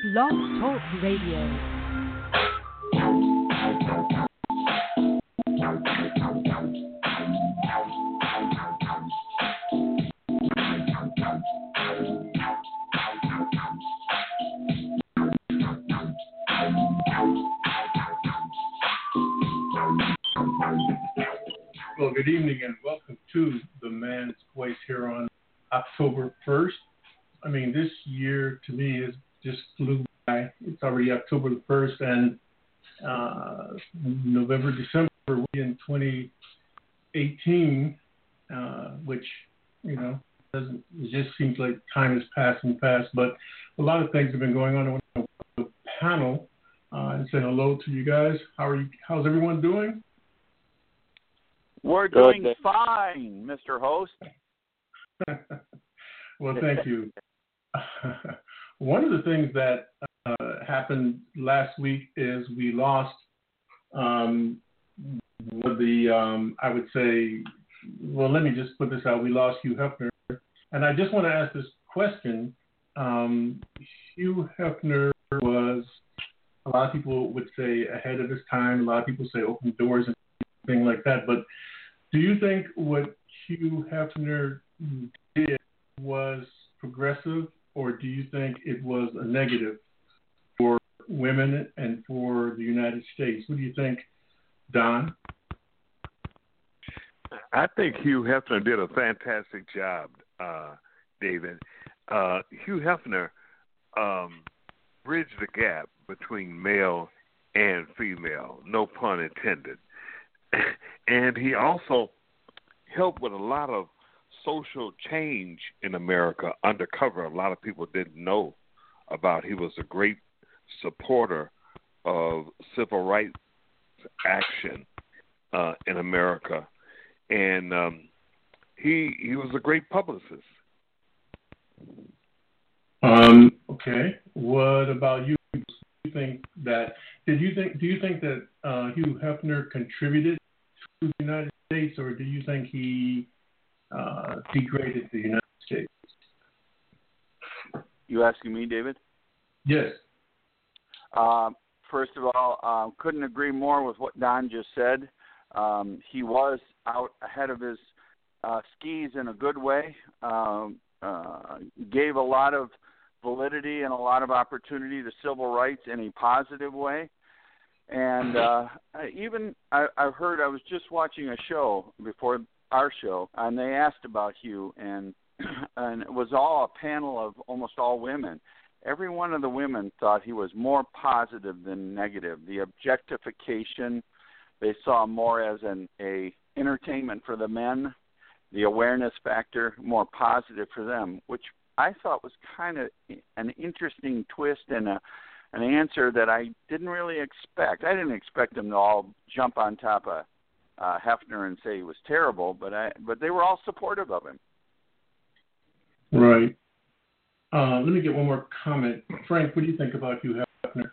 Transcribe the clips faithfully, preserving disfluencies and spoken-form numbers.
Blog Talk Radio. Well, good evening and welcome to The Man's Voice here on October first. I mean, this year to me is just flew by. It's already October the first, and uh, November, December, we're in twenty eighteen, uh, which, you know, doesn't, it just seems like time is passing fast, but a lot of things have been going on. I want to the panel uh, and say hello to you guys. How are you? How's everyone doing? We're doing Good. fine, Mister Host. Well, thank you. One of the things that uh, happened last week is we lost um, the, um, I would say, well, let me just put this out. We lost Hugh Hefner. And I just want to ask this question. Um, Hugh Hefner was, a lot of people would say ahead of his time. A lot of people say open doors and things like that. But do you think what Hugh Hefner did was progressive, or do you think it was a negative for women and for the United States? What do you think, Don? I think Hugh Hefner did a fantastic job, uh, David. Uh, Hugh Hefner um, bridged the gap between male and female, no pun intended. And he also helped with a lot of social change in America undercover. A lot of people didn't know about. He was a great supporter of civil rights action uh, in America, and um, he he was a great publicist. Um. Okay. What about you? Do you think that? Did you think? Do you think that uh, Hugh Hefner contributed to the United States, or do you think he uh, degraded the United States? You asking me, David? Yes. Um, first of all, um, couldn't agree more with what Don just said. Um, he was out ahead of his uh, skis in a good way. Um, uh, gave a lot of validity and a lot of opportunity to civil rights in a positive way. And uh, even I, I heard, I was just watching a show before our show, and they asked about Hugh, and and it was all a panel of almost all women. Every one of the women thought he was more positive than negative. The objectification, they saw more as an a entertainment for the men. The awareness factor, more positive for them, which I thought was kind of an interesting twist and a an answer that I didn't really expect. I didn't expect them to all jump on top of uh, Hefner and say he was terrible, but I but they were all supportive of him. Right. Uh, let me get one more comment. Frank, what do you think about Hugh Hefner?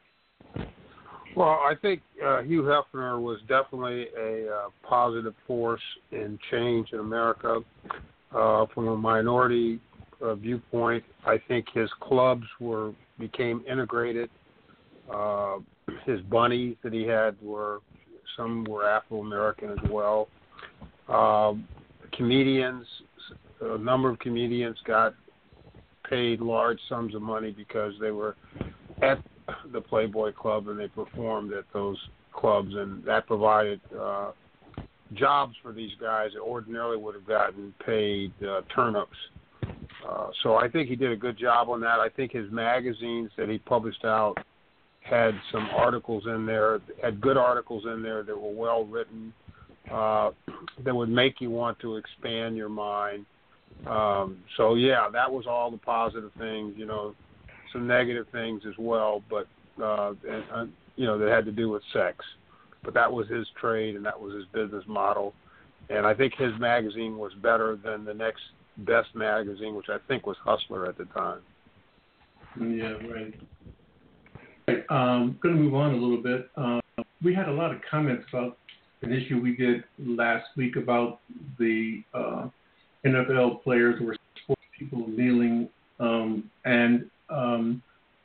Well, I think uh, Hugh Hefner was definitely a uh, positive force in change in America. Uh, from a minority uh, viewpoint, I think his clubs were became integrated. Uh, his bunnies that he had were, some were Afro-American as well. Uh, comedians, a number of comedians got paid large sums of money because they were at the Playboy Club and they performed at those clubs, and that provided uh, jobs for these guys that ordinarily would have gotten paid uh, turnips. Uh, so I think he did a good job on that. I think his magazines that he published out had some articles in there, had good articles in there that were well written, uh, that would make you want to expand your mind. Um, so, yeah, that was all the positive things, you know, some negative things as well, but, uh, and, uh, you know, that had to do with sex. But that was his trade and that was his business model. And I think his magazine was better than the next best magazine, which I think was Hustler at the time. Yeah, right. right. Um, going to move on a little bit. Uh, we had a lot of comments about an issue we did last week about the uh, N F L players or sports people kneeling, um, and um,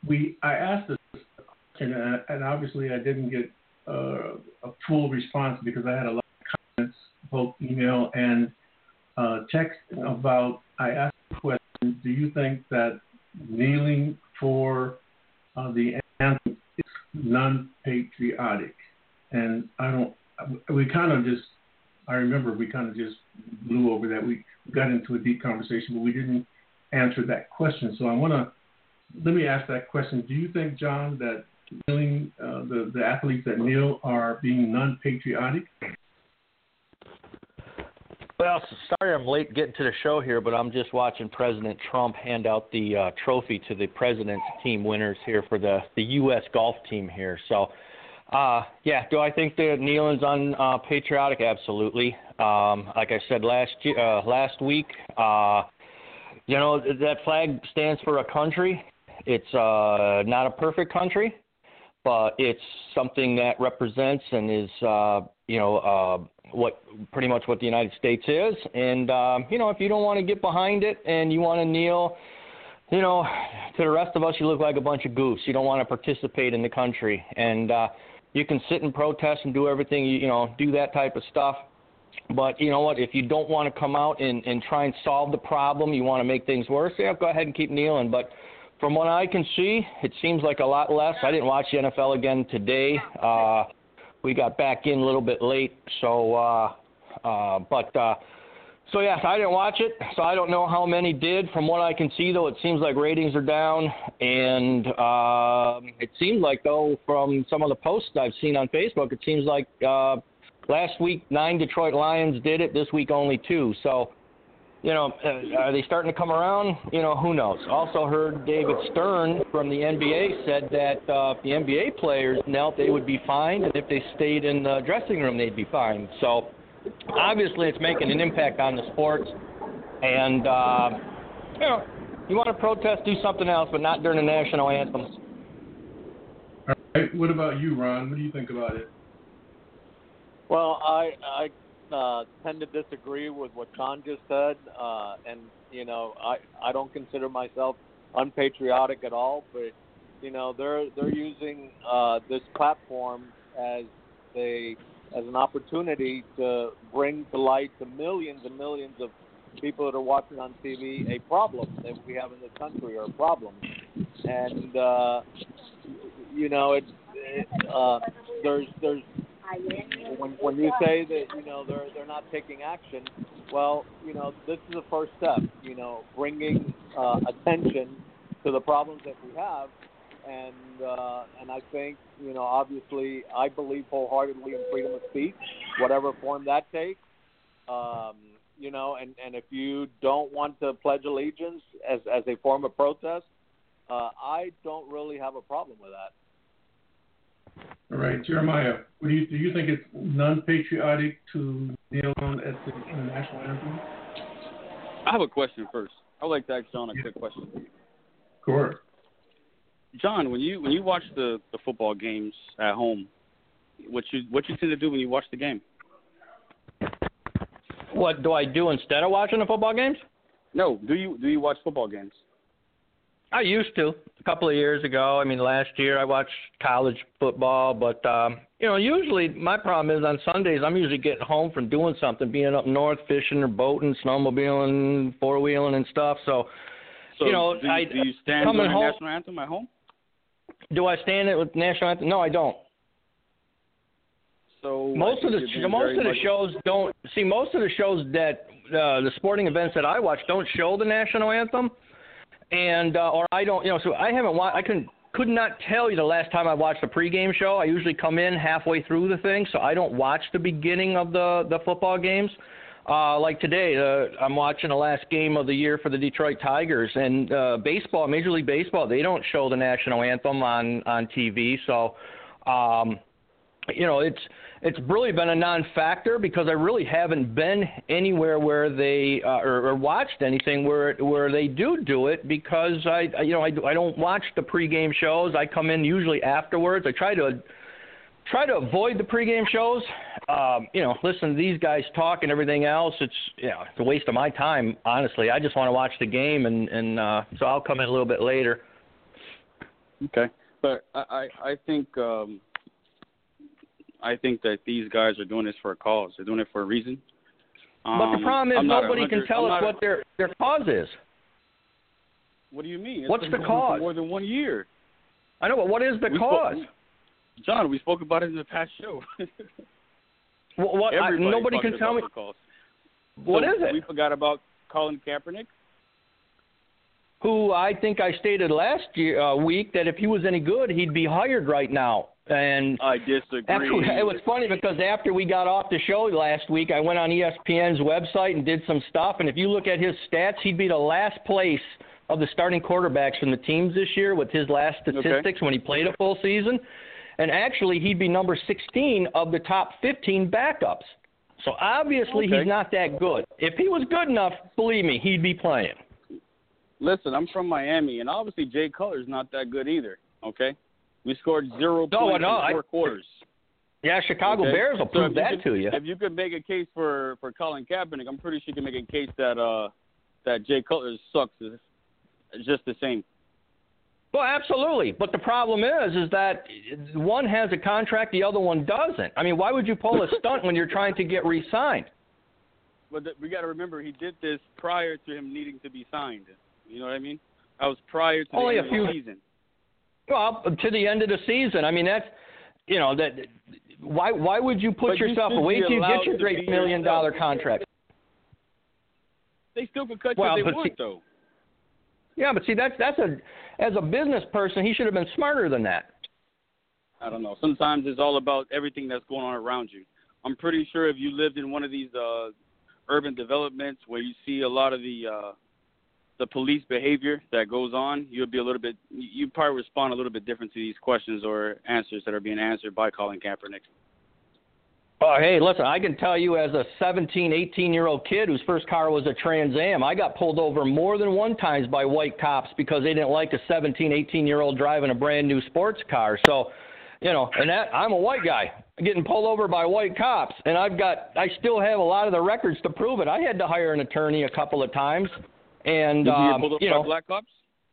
we I asked this question, and, and obviously I didn't get uh, a full response because I had a lot of comments, both email and uh, text, about. I asked the question: do you think that kneeling for uh, the anthem is non-patriotic? And I don't. We kind of just. I remember we kind of just blew over that. We got into a deep conversation, but we didn't answer that question. So I want to let me ask that question. Do you think, John, that kneeling, uh, the the athletes that kneel are being non-patriotic? Well, sorry I'm late getting to the show here, but I'm just watching President Trump hand out the uh, trophy to the president's team winners here for the, the U S golf team here. So, uh, yeah, do I think the kneeling's unpatriotic? Uh, Absolutely. Um, like I said last year, uh, last week, uh, you know, that flag stands for a country. It's uh, not a perfect country, but it's something that represents and is, uh, you know, uh, what pretty much what the United States is. And, um, you know, if you don't want to get behind it and you want to kneel, you know, to the rest of us, you look like a bunch of goofs. You don't want to participate in the country. And uh, you can sit and protest and do everything, you, you know, do that type of stuff. But you know what, if you don't want to come out and, and try and solve the problem, you want to make things worse, yeah, go ahead and keep kneeling. But from what I can see, it seems like a lot less. I didn't watch the N F L again today. Uh, we got back in a little bit late. So, uh, uh, but, uh, so yeah, I didn't watch it. So I don't know how many did. From what I can see, though, it seems like ratings are down. And uh, it seems like, though, from some of the posts I've seen on Facebook, it seems like uh, last week nine Detroit Lions did it. This week only two. So, you know, uh, are they starting to come around? You know, who knows? Also heard David Stern from the N B A said that uh, if the N B A players knelt, they would be fined, and if they stayed in the dressing room, they'd be fined. So obviously it's making an impact on the sports. And, uh, you know, you want to protest, do something else, but not during the national anthems. All right. What about you, Ron? What do you think about it? Well, I I uh, tend to disagree with what John just said, uh, and you know I, I don't consider myself unpatriotic at all, but you know they're they're using uh, this platform as they as an opportunity to bring to light to millions and millions of people that are watching on T V a problem that we have in this country, or a problem, and uh, you know it, it uh, there's there's. When when you say that, you know, they're they're not taking action, well, you know, this is the first step, you know, bringing uh, attention to the problems that we have, and uh, and I think, you know, obviously, I believe wholeheartedly in freedom of speech, whatever form that takes, um, you know, and, and if you don't want to pledge allegiance as as a form of protest, uh, I don't really have a problem with that. All right, Jeremiah, what do you do? You think it's non-patriotic to kneel on at the, the national anthem? I have a question first. I'd like to ask John a yeah. quick question. Sure. John, when you when you watch the, the football games at home, what you what you tend to do when you watch the game? What do I do instead of watching the football games? No, do you do you watch football games? I used to a couple of years ago. I mean, last year I watched college football, but um, you know, usually my problem is on Sundays I'm usually getting home from doing something, being up north fishing or boating, snowmobiling, four wheeling and stuff. So, so you know, do you, I do you stand coming during home, the national anthem at home? Do I stand it with national anthem? No, I don't. So most of the most of the much... shows don't see most of the shows that uh, the sporting events that I watch don't show the national anthem. And uh, or I don't, you know, so I haven't watched. I couldn't could not tell you the last time I watched a pregame show. I usually come in halfway through the thing, so I don't watch the beginning of the the football games. Uh, like today, uh, I'm watching the last game of the year for the Detroit Tigers, and uh, baseball, Major League Baseball, they don't show the national anthem on on T V. So, um, you know, it's. It's really been a non-factor because I really haven't been anywhere where they uh, or, or watched anything where where they do do it because I you know I, I don't watch the pregame shows. I come in usually afterwards. I try to try to avoid the pregame shows. Um, you know, listen to these guys talk and everything else. It's you know, it's a waste of my time. Honestly, I just want to watch the game and and uh, so I'll come in a little bit later. Okay, but I, I, I think um, I think that these guys are doing this for a cause. They're doing it for a reason. Um, but the problem is I'm nobody can tell I'm us a, what their their cause is. What do you mean? It's What's been the going cause? For more than one year. I know, but what is the we cause? Spoke, John, we spoke about it in the past show. what, what I, nobody can tell me. What so is it? We forgot about Colin Kaepernick. Who I think I stated last year, uh, week that if he was any good, he'd be hired right now. And I disagree. After, it was funny because after we got off the show last week, I went on E S P N's website and did some stuff. And if you look at his stats, he'd be the last place of the starting quarterbacks from the teams this year with his last statistics okay. when he played a full season. And actually, he'd be number sixteen of the top fifteen backups. So obviously, okay. he's not that good. If he was good enough, believe me, he'd be playing. Listen, I'm from Miami, and obviously Jay Cutler's not that good either, okay? We scored zero no, points no, in four I, quarters. Yeah, Chicago okay? Bears will so prove that could, to you. If you could make a case for, for Colin Kaepernick, I'm pretty sure you can make a case that uh, that Jay Cutler sucks is just the same. Well, absolutely. But the problem is is that one has a contract, the other one doesn't. I mean, why would you pull a stunt when you're trying to get re-signed? But the, we got to remember he did this prior to him needing to be signed. You know what I mean? I was prior to Only the a end few, of the season. Well, to the end of the season. I mean, that's, you know, that. Why why would you put but yourself you away till you get your to great million yourself. dollar contract? They still could cut well, you if they but want, see, though. Yeah, but see, that's that's a as a business person, he should have been smarter than that. I don't know. Sometimes it's all about everything that's going on around you. I'm pretty sure if you lived in one of these uh, urban developments where you see a lot of the uh, the police behavior that goes on, you'll be a little bit. You probably respond a little bit different to these questions or answers that are being answered by Colin Kaepernick. Oh, hey, listen, I can tell you as a seventeen, eighteen-year-old kid whose first car was a Trans Am, I got pulled over more than one times by white cops because they didn't like a seventeen, eighteen-year-old driving a brand-new sports car. So, you know, and that I'm a white guy getting pulled over by white cops, and I've got, I still have a lot of the records to prove it. I had to hire an attorney a couple of times, and, Did you um, get pulled over you know. by black cops?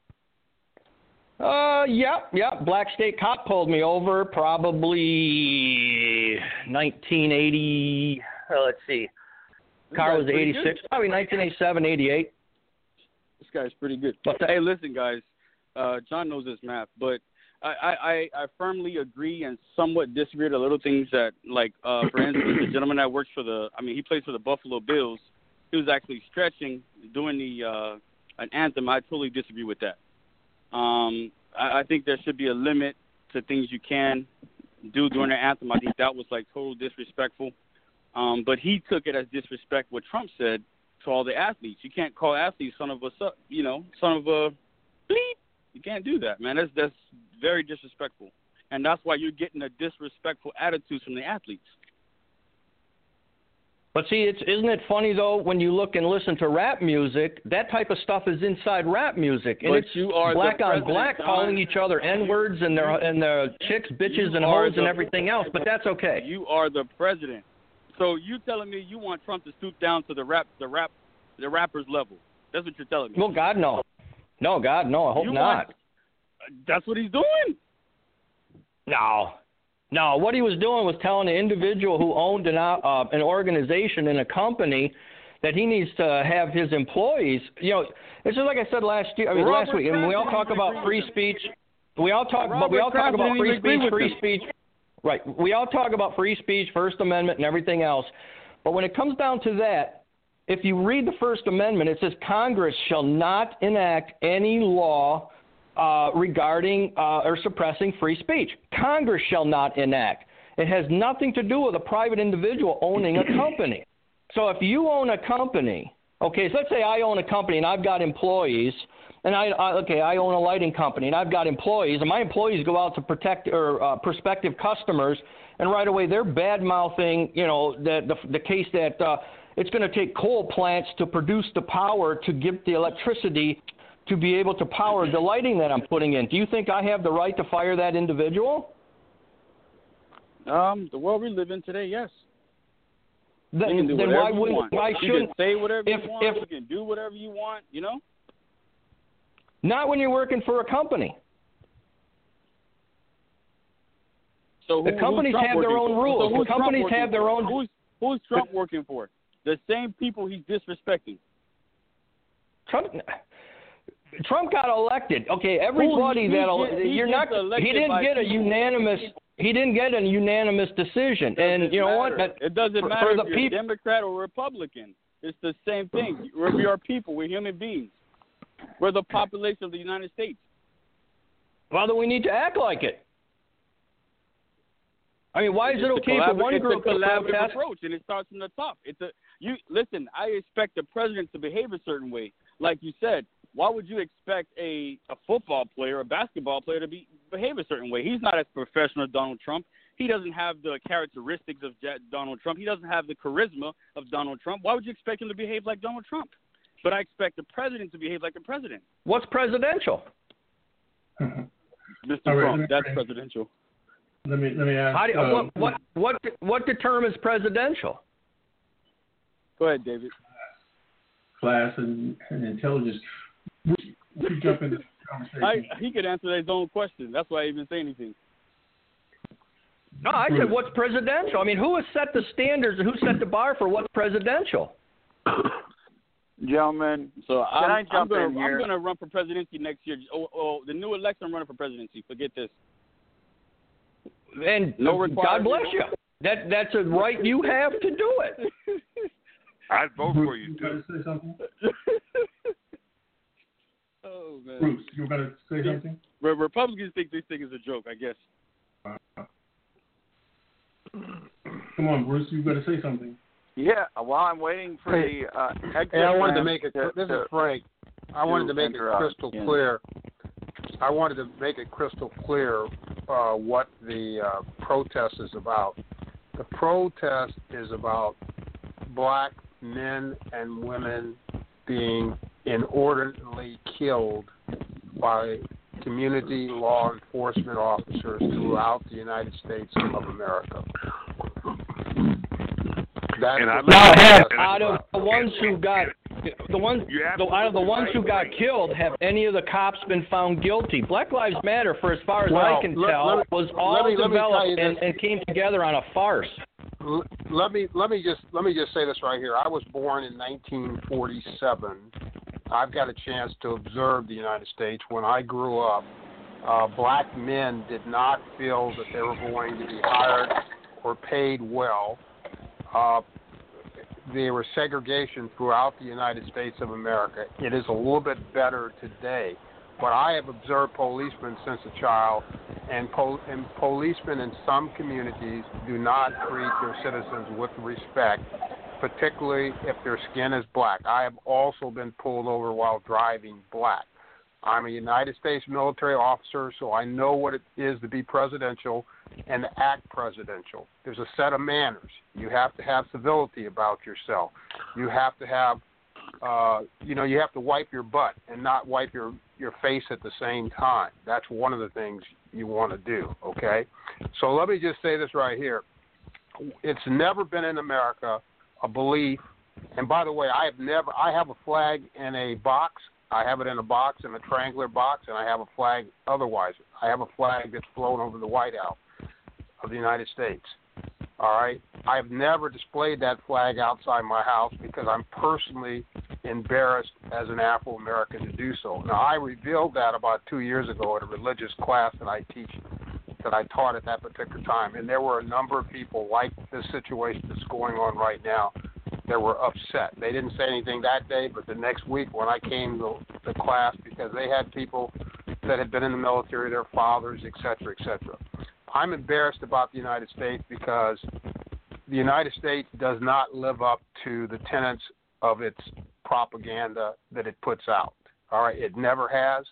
Uh, yeah, yeah. Black State Cop pulled me over probably nineteen eighty. Uh, let's see. Car was eighty-six, probably nineteen eighty-seven, eighty-eight. This guy's pretty good. But the, hey, listen, guys. Uh, John knows his math, but I, I, I firmly agree and somewhat disagree with a little things that, like, uh, for instance, the gentleman that works for the, I mean, he plays for the Buffalo Bills. He was actually stretching, doing the uh, an anthem. I totally disagree with that. Um, I, I think there should be a limit to things you can do during the anthem. I think that was like total disrespectful. Um, but he took it as disrespect what Trump said to all the athletes. You can't call athletes son of a, you know, son of a bleep. You can't do that, man. That's that's very disrespectful, and that's why you're getting a disrespectful attitude from the athletes. But see, it's isn't it funny though when you look and listen to rap music, that type of stuff is inside rap music, and but it's you are black on black Don. calling each other n words and their and their chicks, bitches, You and are hoes the, and everything else. But that's okay. You are the president, so you telling me you want Trump to stoop down to the rap, the rap, the rappers level? That's what you're telling me. Well, God no, no, God no, I hope you not. Want, that's what he's doing. No. No, what he was doing was telling an individual who owned an, uh, an organization and a company that he needs to have his employees. You know, it's just like I said last year. I mean, Robert last week, and we all talk about free speech. We all talk, Robert but we all talk Kraft about free speech, free him. speech. Right. We all talk about free speech, First Amendment, and everything else. But when it comes down to that, if you read the First Amendment, it says Congress shall not enact any law Uh, regarding uh, or suppressing free speech. Congress shall not enact. It has nothing to do with a private individual owning a company. So if you own a company, okay, so let's say I own a company and I've got employees, and I, I okay, I own a lighting company and I've got employees, and my employees go out to protect or uh, prospective customers, and right away they're bad mouthing, you know, the the, the case that uh, it's going to take coal plants to produce the power to give the electricity to be able to power the lighting that I'm putting in. Do you think I have the right to fire that individual? Um, the world we live in today, yes. Then, you can do then whatever why you wouldn't? want. Why you shouldn't? can say whatever if, you want. If, you can do whatever you want. You know. Not when you're working for a company. So who, the companies have their own for? rules. So the companies have their for? own. Who's, who's Trump working for? The same people he's disrespecting. Trump. Trump got elected. Okay, everybody Who, that he, he, you're not. He didn't get a unanimous. He didn't get a unanimous decision. And you know matter. what? It doesn't for, matter for the if you're people, Democrat or Republican. It's the same thing. We're, we are people. We're human beings. We're the population of the United States. Well, then we need to act like it. I mean, why is it's it okay for one group to to collaborative protest? approach, and it starts from the top. It's a you listen. I expect the president to behave a certain way, like you said. Why would you expect a, a football player, a basketball player, to be behave a certain way? He's not as professional as Donald Trump. He doesn't have the characteristics of Donald Trump. He doesn't have the charisma of Donald Trump. Why would you expect him to behave like Donald Trump? But I expect the president to behave like the president. What's presidential? Mister Right, Trump, that's presidential. Let me let me ask. How do, uh, what, what what what determines presidential? Go ahead, David. Class and, and intelligence. We, we jump into this conversation. I, he could answer his own question. That's why I didn't even say anything. No, I said what's presidential. I mean, who has set the standards? Who set the bar for what's presidential? Gentlemen, so can I'm, I jump I'm gonna, in here? I'm going to run for presidency next year. Oh, oh, the new election, I'm running for presidency. Forget this. And no God bless you. That that's a right you have to do it. I'd vote Bruce, for you you too. Say something? Oh man, Bruce, you were going to say something? Re- Republicans think this thing is a joke, I guess. Uh, come on, Bruce, you got to say something. Yeah, while I'm waiting for Hey, the uh, exit Hey, I wanted to ramp make it. to, This to, is Frank. I wanted to make it interrupt. crystal Yeah. clear. I wanted to make it crystal clear uh, what the uh, protest is about. The protest is about black men and women being inordinately killed by community law enforcement officers throughout the United States of America. That's And I- what Now, the have protest is out of about. the ones who got the ones You're the, out of the absolutely ones who right, got Frank. killed, have any of the cops been found guilty? Black Lives Matter, for as far as Well, I can let- tell, let me- was let all me- let me tell developed you and, this. and came together on a farce. L- Let me let me just let me just say this right here. I was born in nineteen forty-seven. I've got a chance to observe the United States. When I grew up, uh, black men did not feel that they were going to be hired or paid well. Uh, there was segregation throughout the United States of America. It is a little bit better today. But I have observed policemen since a child, and, pol- and policemen in some communities do not treat their citizens with respect, particularly if their skin is black. I have also been pulled over while driving black. I'm a United States military officer, so I know what it is to be presidential and to act presidential. There's a set of manners. You have to have civility about yourself. You have to have, uh, you know, you have to wipe your butt and not wipe your your face at the same time. That's one of the things you want to do, okay? So let me just say this right here. It's never been in America a belief, and by the way, I have never, I have a flag in a box. I have it in a box, in a triangular box, and I have a flag otherwise. I have a flag that's flown over the White House of the United States. All right? I've never displayed that flag outside my house because I'm personally embarrassed as an Afro-American to do so. Now, I revealed that about two years ago at a religious class that I teach, that I taught at that particular time. And there were a number of people like this situation that's going on right now that were upset. They didn't say anything that day, but the next week when I came to the class, because they had people that had been in the military, their fathers, et cetera, et cetera. I'm embarrassed about the United States because the United States does not live up to the tenets of its propaganda that it puts out. All right, it never has.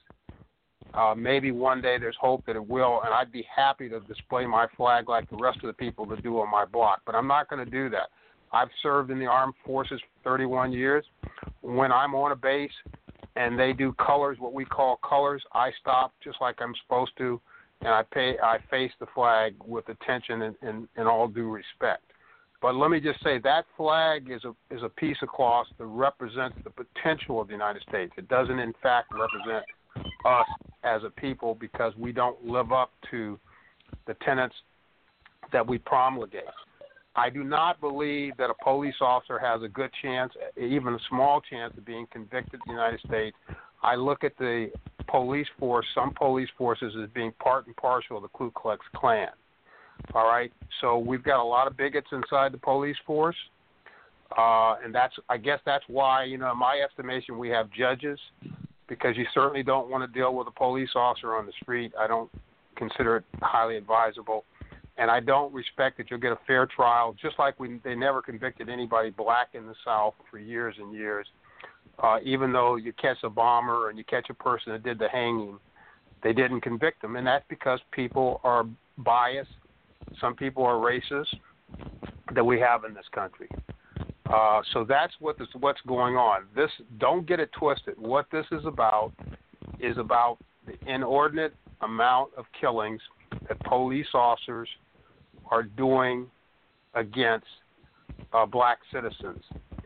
Uh, maybe one day there's hope that it will, and I'd be happy to display my flag like the rest of the people that do on my block, but I'm not going to do that. I've served in the armed forces for thirty-one years. When I'm on a base and they do colors, what we call colors, I stop just like I'm supposed to, and I pay. I face the flag with attention and, and, and all due respect. But let me just say that flag is a is a piece of cloth that represents the potential of the United States. It doesn't, in fact, represent us as a people because we don't live up to the tenets that we promulgate. I do not believe that a police officer has a good chance, even a small chance, of being convicted in the United States. I look at the police force, some police forces, as being part and parcel of the Ku Klux Klan. All right? So we've got a lot of bigots inside the police force, uh, and that's, I guess that's why, you know, in my estimation, we have judges, because you certainly don't want to deal with a police officer on the street. I don't consider it highly advisable. And I don't respect that you'll get a fair trial, just like we, they never convicted anybody black in the South for years and years. Uh, even though you catch a bomber and you catch a person that did the hanging, they didn't convict them. And that's because people are biased. Some people are racist that we have in this country. Uh, so that's what this, what's going on. This, don't get it twisted. What this is about is about the inordinate amount of killings that police officers are doing against uh, black citizens.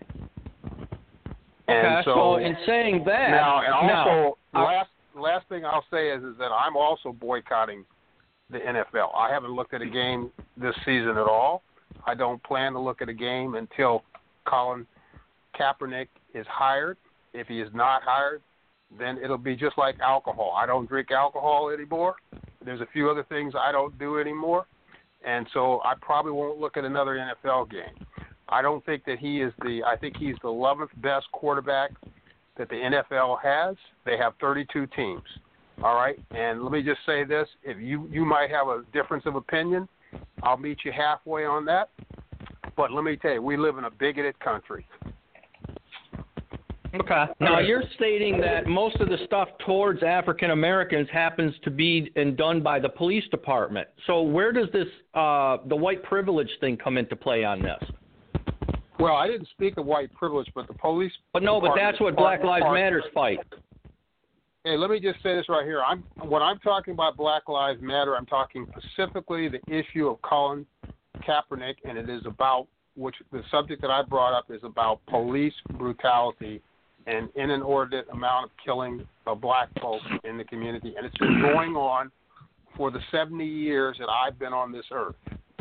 And okay, so, so in saying that, now, and also, now, last last thing I'll say is, is that I'm also boycotting the N F L. I haven't looked at a game this season at all. I don't plan to look at a game until Colin Kaepernick is hired. If he is not hired, then it'll be just like alcohol. I don't drink alcohol anymore. There's a few other things I don't do anymore. And so I probably won't look at another N F L game. I don't think that he is the – I think he's the eleventh best quarterback that the N F L has. They have thirty-two teams, all right? And let me just say this. If you, you might have a difference of opinion, I'll meet you halfway on that. But let me tell you, we live in a bigoted country. Okay. Now, you're stating that most of the stuff towards African Americans happens to be and done by the police department. So where does this uh, the white privilege thing come into play on this? Well, I didn't speak of white privilege, but the police. But no, but that's what Black Lives Matter fight. Hey, let me just say this right here. I'm when I'm talking about Black Lives Matter, I'm talking specifically the issue of Colin Kaepernick, and it is about which the subject that I brought up is about police brutality and in an inordinate amount of killing of black folks in the community. And it's been going on for the seventy years that I've been on this earth.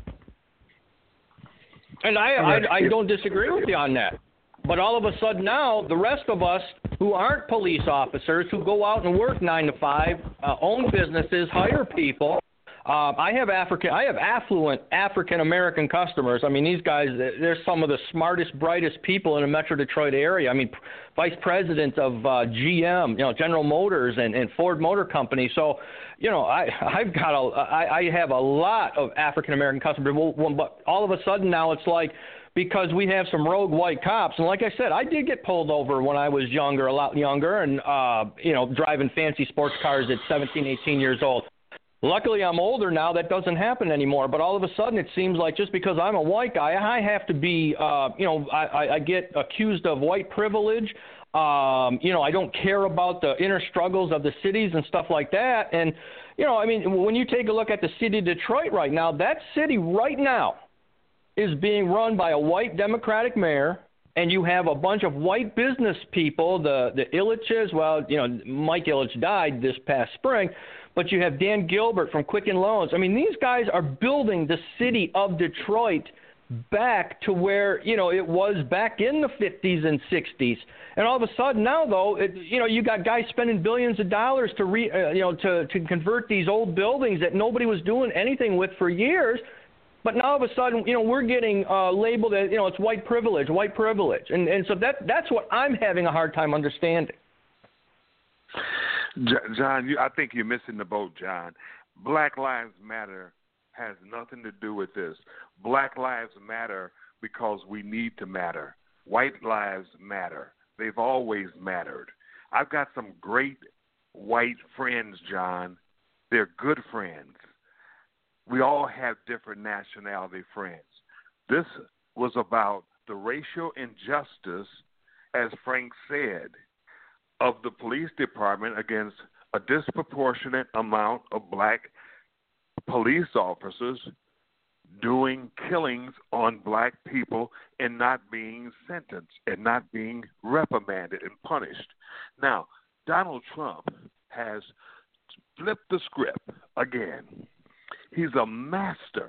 And I, I, I don't disagree with you on that. But all of a sudden now, the rest of us who aren't police officers, who go out and work nine to five, uh, own businesses, hire people, Uh, I have African, I have affluent African American customers. I mean, these guys, they're some of the smartest, brightest people in the Metro Detroit area. I mean, vice president of uh, G M, you know, General Motors and, and Ford Motor Company. So, you know, I, I've got a, I, I have a lot of African American customers. Well, but all of a sudden now it's like, because we have some rogue white cops. And like I said, I did get pulled over when I was younger, a lot younger, and, uh, you know, driving fancy sports cars at seventeen, eighteen years old. Luckily, I'm older now. That doesn't happen anymore. But all of a sudden, it seems like just because I'm a white guy, I have to be, uh, you know, I, I get accused of white privilege. Um, you know, I don't care about the inner struggles of the cities and stuff like that. And, you know, I mean, when you take a look at the city of Detroit right now, that city right now is being run by a white Democratic mayor. And you have a bunch of white business people, the, the Illiches. Well, you know, Mike Illich died this past spring. But you have Dan Gilbert from Quicken Loans. I mean, these guys are building the city of Detroit back to where, you know, it was back in the fifties and sixties. And all of a sudden now, though, it, you know, you got guys spending billions of dollars to, re, uh, you know, to, to convert these old buildings that nobody was doing anything with for years. But now all of a sudden, you know, we're getting uh, labeled as, you know, it's white privilege, white privilege. And, and so that that's what I'm having a hard time understanding. John, you, I think you're missing the boat, John. Black Lives Matter has nothing to do with this. Black Lives Matter because we need to matter. White lives matter. They've always mattered. I've got some great white friends, John. They're good friends. We all have different nationality friends. This was about the racial injustice, as Frank said, of the police department against a disproportionate amount of black police officers doing killings on black people and not being sentenced and not being reprimanded and punished. Now, Donald Trump has flipped the script again. He's a master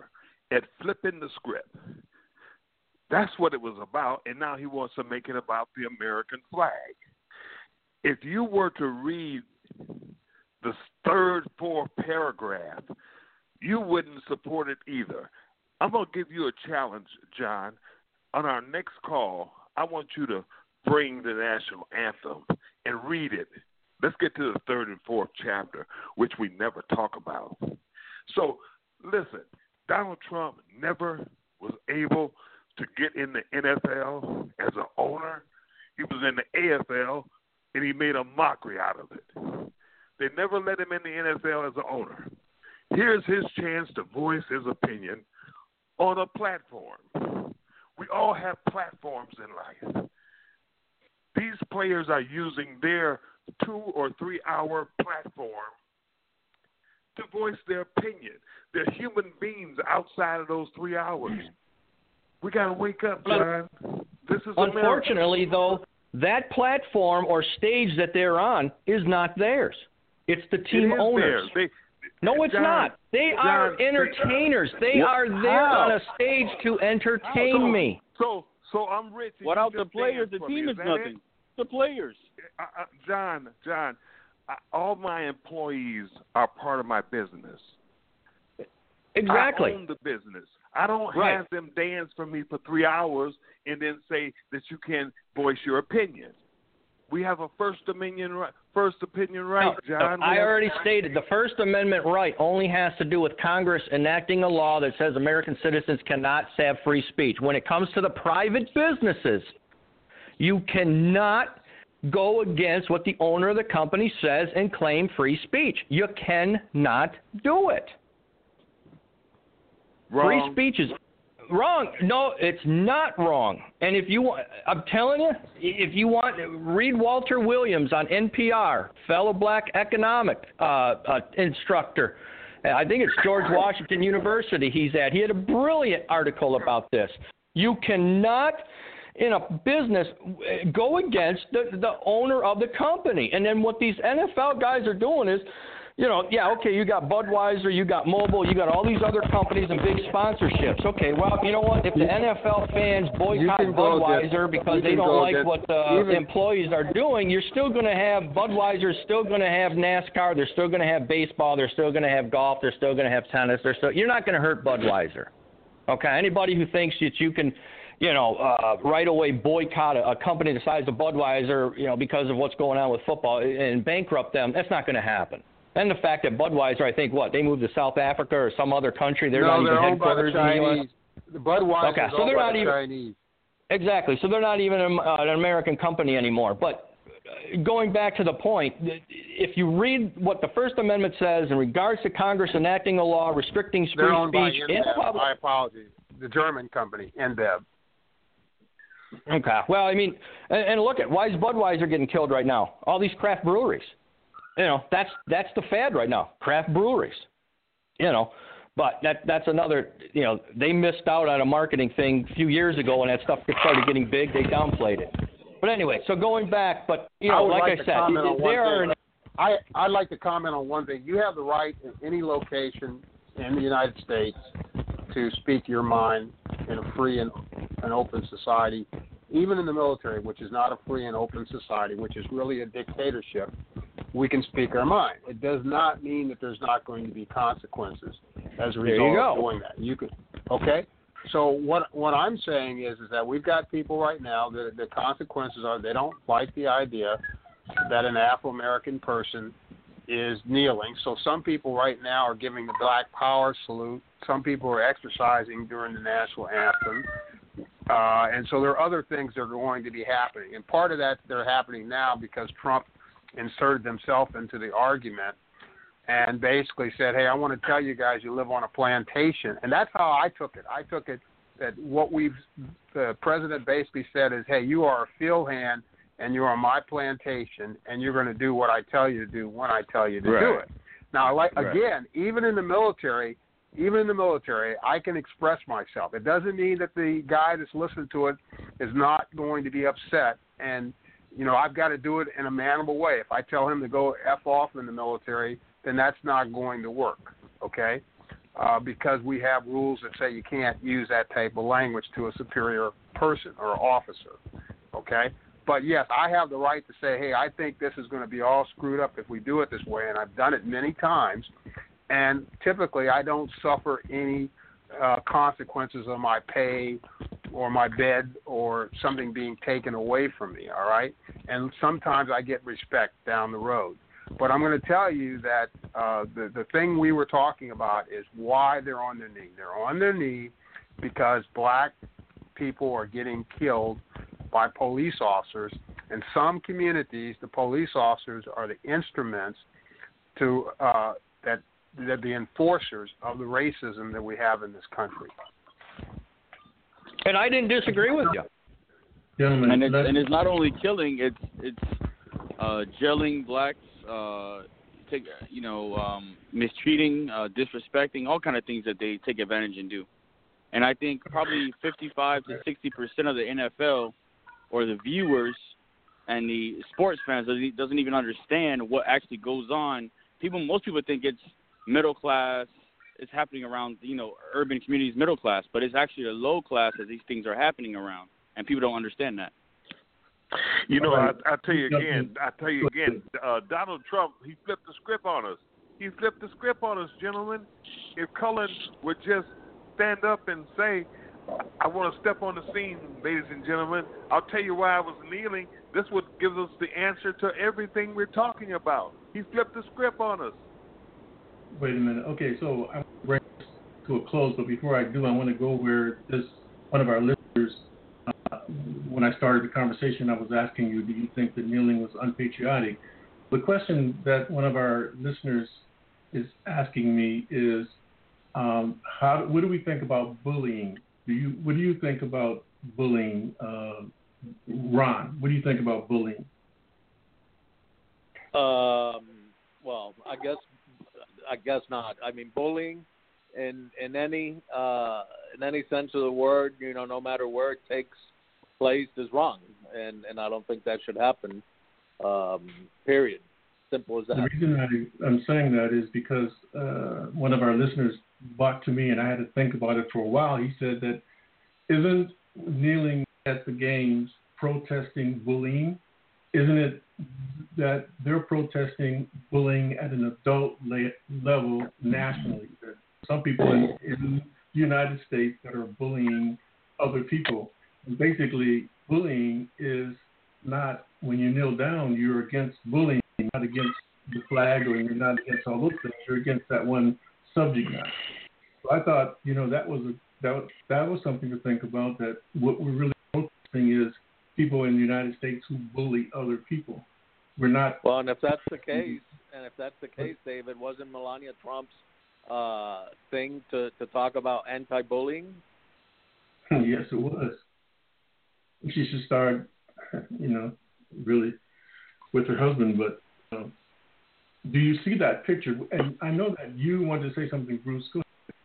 at flipping the script. That's what it was about, and now he wants to make it about the American flag. If you were to read the third, fourth paragraph, you wouldn't support it either. I'm going to give you a challenge, John. On our next call, I want you to bring the national anthem and read it. Let's get to the third and fourth chapter, which we never talk about. So, listen, Donald Trump never was able to get in the N F L as an owner. He was in the A F L, and he made a mockery out of it. They never let him in the N F L as an owner. Here's his chance to voice his opinion on a platform. We all have platforms in life. These players are using their two or three hour platform to voice their opinion. They're human beings outside of those three hours. We got to wake up, John. This is Unfortunately, America. though, that platform or stage that they're on is not theirs. It's the team it is owners. They, no, it's John, not. They John, are entertainers. They what, are there how? on a stage to entertain so, me. So, so I'm rich. Without the players, the team is nothing. It? The players. Uh, uh, John, John, I, all my employees are part of my business. Exactly. I own the business. I don't right. have them dance for me for three hours and then say that you can voice your opinion. We have a First Dominion right, First opinion right, no, John. No, I already stated the First Amendment right only has to do with Congress enacting a law that says American citizens cannot have free speech. When it comes to the private businesses, you cannot go against what the owner of the company says and claim free speech. You cannot do it. Wrong. Free speech is wrong. No, it's not wrong. And if you want, I'm telling you, if you want, read Walter Williams on N P R, fellow black economic uh, uh, instructor. I think it's George Washington University he's at. He had a brilliant article about this. You cannot, in a business, go against the, the owner of the company. And then what these N F L guys are doing is, you know, yeah, okay, you got Budweiser, you got Mobil, you got all these other companies and big sponsorships. Okay, well, you know what? If the N F L fans boycott Budweiser get, because they don't like get, what the even, employees are doing, you're still going to have Budweiser, still going to have NASCAR, they're still going to have baseball, they're still going to have golf, they're still going to have tennis. They're still, you're not going to hurt Budweiser. Okay, anybody who thinks that you can, you know, uh, right away boycott a, a company the size of Budweiser, you know, because of what's going on with football and bankrupt them, that's not going to happen. And the fact that Budweiser, I think, what, they moved to South Africa or some other country. They're no, not they're even owned by the headquarters in the U S. Chinese. The Budweiser okay, is so owned they're by not the even, Chinese. Exactly. So they're not even a, uh, an American company anymore. But going back to the point, if you read what the First Amendment says in regards to Congress enacting a law restricting free they're owned speech by in InBev. public. My apologies. The German company, InBev. Okay. Well, I mean, and, and look at why is Budweiser getting killed right now? All these craft breweries. You know, that's that's the fad right now, craft breweries. You know, but that that's another, you know, they missed out on a marketing thing a few years ago when that stuff started getting big, they downplayed it. But anyway, so going back, but, you know, I like, like I said, there are... I, I'd like to comment on one thing. You have the right in any location in the United States to speak your mind in a free and an open society, even in the military, which is not a free and open society, which is really a dictatorship. We can speak our mind. It does not mean that there's not going to be consequences as a result of doing that. You could, okay? So what what I'm saying is is that we've got people right now that the consequences are they don't like the idea that an Afro-American person is kneeling. So some people right now are giving the Black Power salute. Some people are exercising during the national anthem. Uh, and so there are other things that are going to be happening. And part of that they're happening now because Trump inserted himself into the argument and basically said, hey, I want to tell you guys you live on a plantation. And that's how I took it. I took it that what we've, the president basically said is, hey, you are a field hand and you're on my plantation and you're going to do what I tell you to do when I tell you to right. do it. Now, like right. again, even in the military, even in the military, I can express myself. It doesn't mean that the guy that's listening to it is not going to be upset. And you know, I've got to do it in a mannerable way. If I tell him to go F off in the military, then that's not going to work, okay? uh, because we have rules that say you can't use that type of language to a superior person or officer, okay? But, yes, I have the right to say, hey, I think this is going to be all screwed up if we do it this way, and I've done it many times. And typically I don't suffer any uh, consequences of my pay or my bed or something being taken away from me, all right? And sometimes I get respect down the road. But I'm going to tell you that uh, the, the thing we were talking about is why they're on their knee. They're on their knee because black people are getting killed by police officers. In some communities, the police officers are the instruments to uh, that that the enforcers of the racism that we have in this country. And I didn't disagree with you. Gentlemen, and it's and it's not only killing; it's it's uh, jailing blacks, uh, take you know, um, mistreating, uh, disrespecting, all kind of things that they take advantage and do. And I think probably fifty-five to sixty percent of the N F L or the viewers and the sports fans doesn't, doesn't even understand what actually goes on. People, most people think it's middle class. It's happening around, you know, urban communities, middle class, but it's actually a low class that these things are happening around, and people don't understand that. You know, I, I tell you again, I tell you again, uh, Donald Trump, he flipped the script on us. He flipped the script on us, gentlemen. If Cullen would just stand up and say, I want to step on the scene, ladies and gentlemen, I'll tell you why I was kneeling. This would give us the answer to everything we're talking about. He flipped the script on us. Wait a minute. Okay, so I'm going to bring this to a close, but before I do, I want to go where this one of our listeners, uh, when I started the conversation, I was asking you, do you think that kneeling was unpatriotic? The question that one of our listeners is asking me is, um, how? What do we think about bullying? Do you? What do you think about bullying, uh, Ron? What do you think about bullying? Um. Well, I guess. I guess not. I mean, bullying, in in any uh, in any sense of the word, you know, no matter where it takes place, is wrong, and and I don't think that should happen. Um, period. Simple as that. The reason I, I'm saying that is because uh, one of our listeners brought to me, and I had to think about it for a while. He said that isn't kneeling at the games protesting bullying? Isn't it that they're protesting bullying at an adult le- level nationally? There's some people in, in the United States that are bullying other people. And basically, bullying is not, when you kneel down, you're against bullying, not against the flag, or you're not against all those things. You're against that one subject matter. So I thought, you know, that was a, that that was something to think about. That what we're really protesting is people in the United States who bully other people. We're not. Well, and if that's the case, and if that's the case, David, wasn't Melania Trump's uh, thing to, to talk about anti-bullying? Yes, it was. She should start, you know, really with her husband. But uh, do you see that picture? And I know that you wanted to say something, Bruce. Go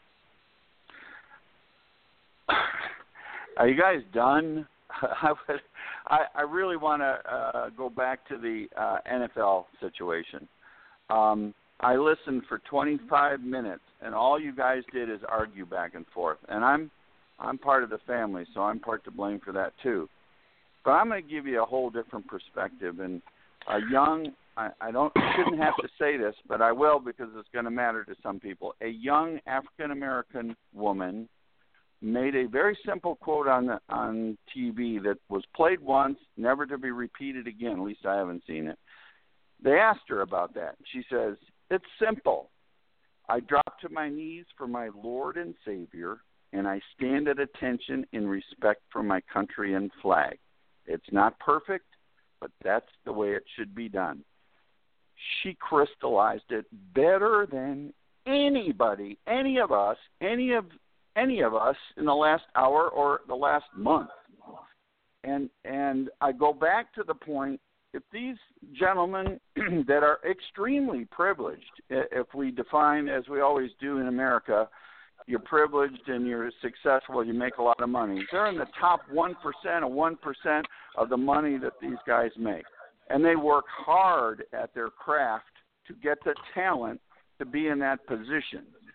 ahead. Are you guys done? I would, I, I really want to uh, go back to the uh, N F L situation. Um, I listened for twenty-five minutes, and all you guys did is argue back and forth. And I'm I'm part of the family, so I'm part to blame for that too. But I'm going to give you a whole different perspective. And a young, I, I don't shouldn't have to say this, but I will because it's going to matter to some people. A young African American woman made a very simple quote on the, on T V that was played once, never to be repeated again. At least I haven't seen it. They asked her about that. She says, "It's simple. I drop to my knees for my Lord and Savior, and I stand at attention in respect for my country and flag. It's not perfect, but that's the way it should be done." She crystallized it better than anybody, any of us, any of any of us in the last hour or the last month. And and I go back to the point, if these gentlemen that are extremely privileged, if we define, as we always do in America, you're privileged and you're successful, you make a lot of money. They're in the top one percent of one percent of the money that these guys make. And they work hard at their craft to get the talent to be in that position.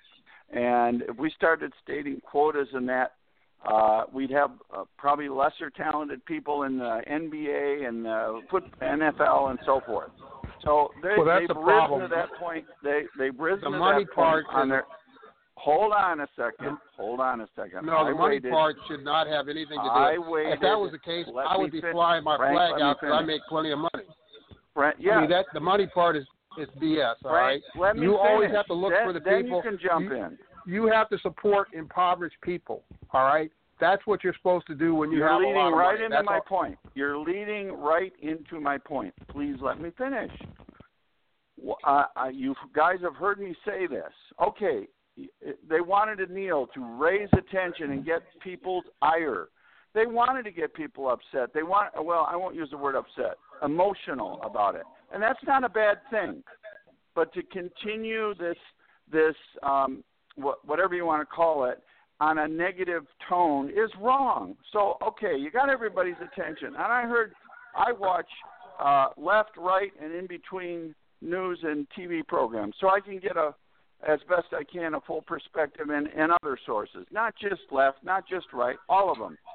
And if we started stating quotas in that, uh, we'd have uh, probably lesser talented people in the N B A and the foot, N F L and so forth. So they, well, that's they've the risen problem. to that point. They, they've risen the to money that part point on their – hold on a second. Hold on a second. No, the I money waited. part should not have anything to do I with it. waited. If that was the case, Let I would me be fin- flying my Frank, flag let me out because I finish. make plenty of money. Brent, yeah. I mean, that, the money part is, is B S, all Frank, right? let me you always finish. have to look then, for the then people. Then you can jump you, in. You have to support impoverished people, all right? That's what you're supposed to do when you You're have a leading lot of right money. into That's my all. point. You're leading right into my point. Please let me finish. Uh, uh, you guys have heard me say this. Okay, they wanted to kneel to raise attention and get people's ire. They wanted to get people upset. They want, well, I won't use the word upset, emotional about it. And that's not a bad thing. But to continue this, this um, wh- whatever you want to call it, on a negative tone is wrong. So, okay, you got everybody's attention. And I heard, I watch uh, left, right, and in between news and T V programs, so I can get a, as best I can, a full perspective in, in other sources, not just left, not just right, all of them.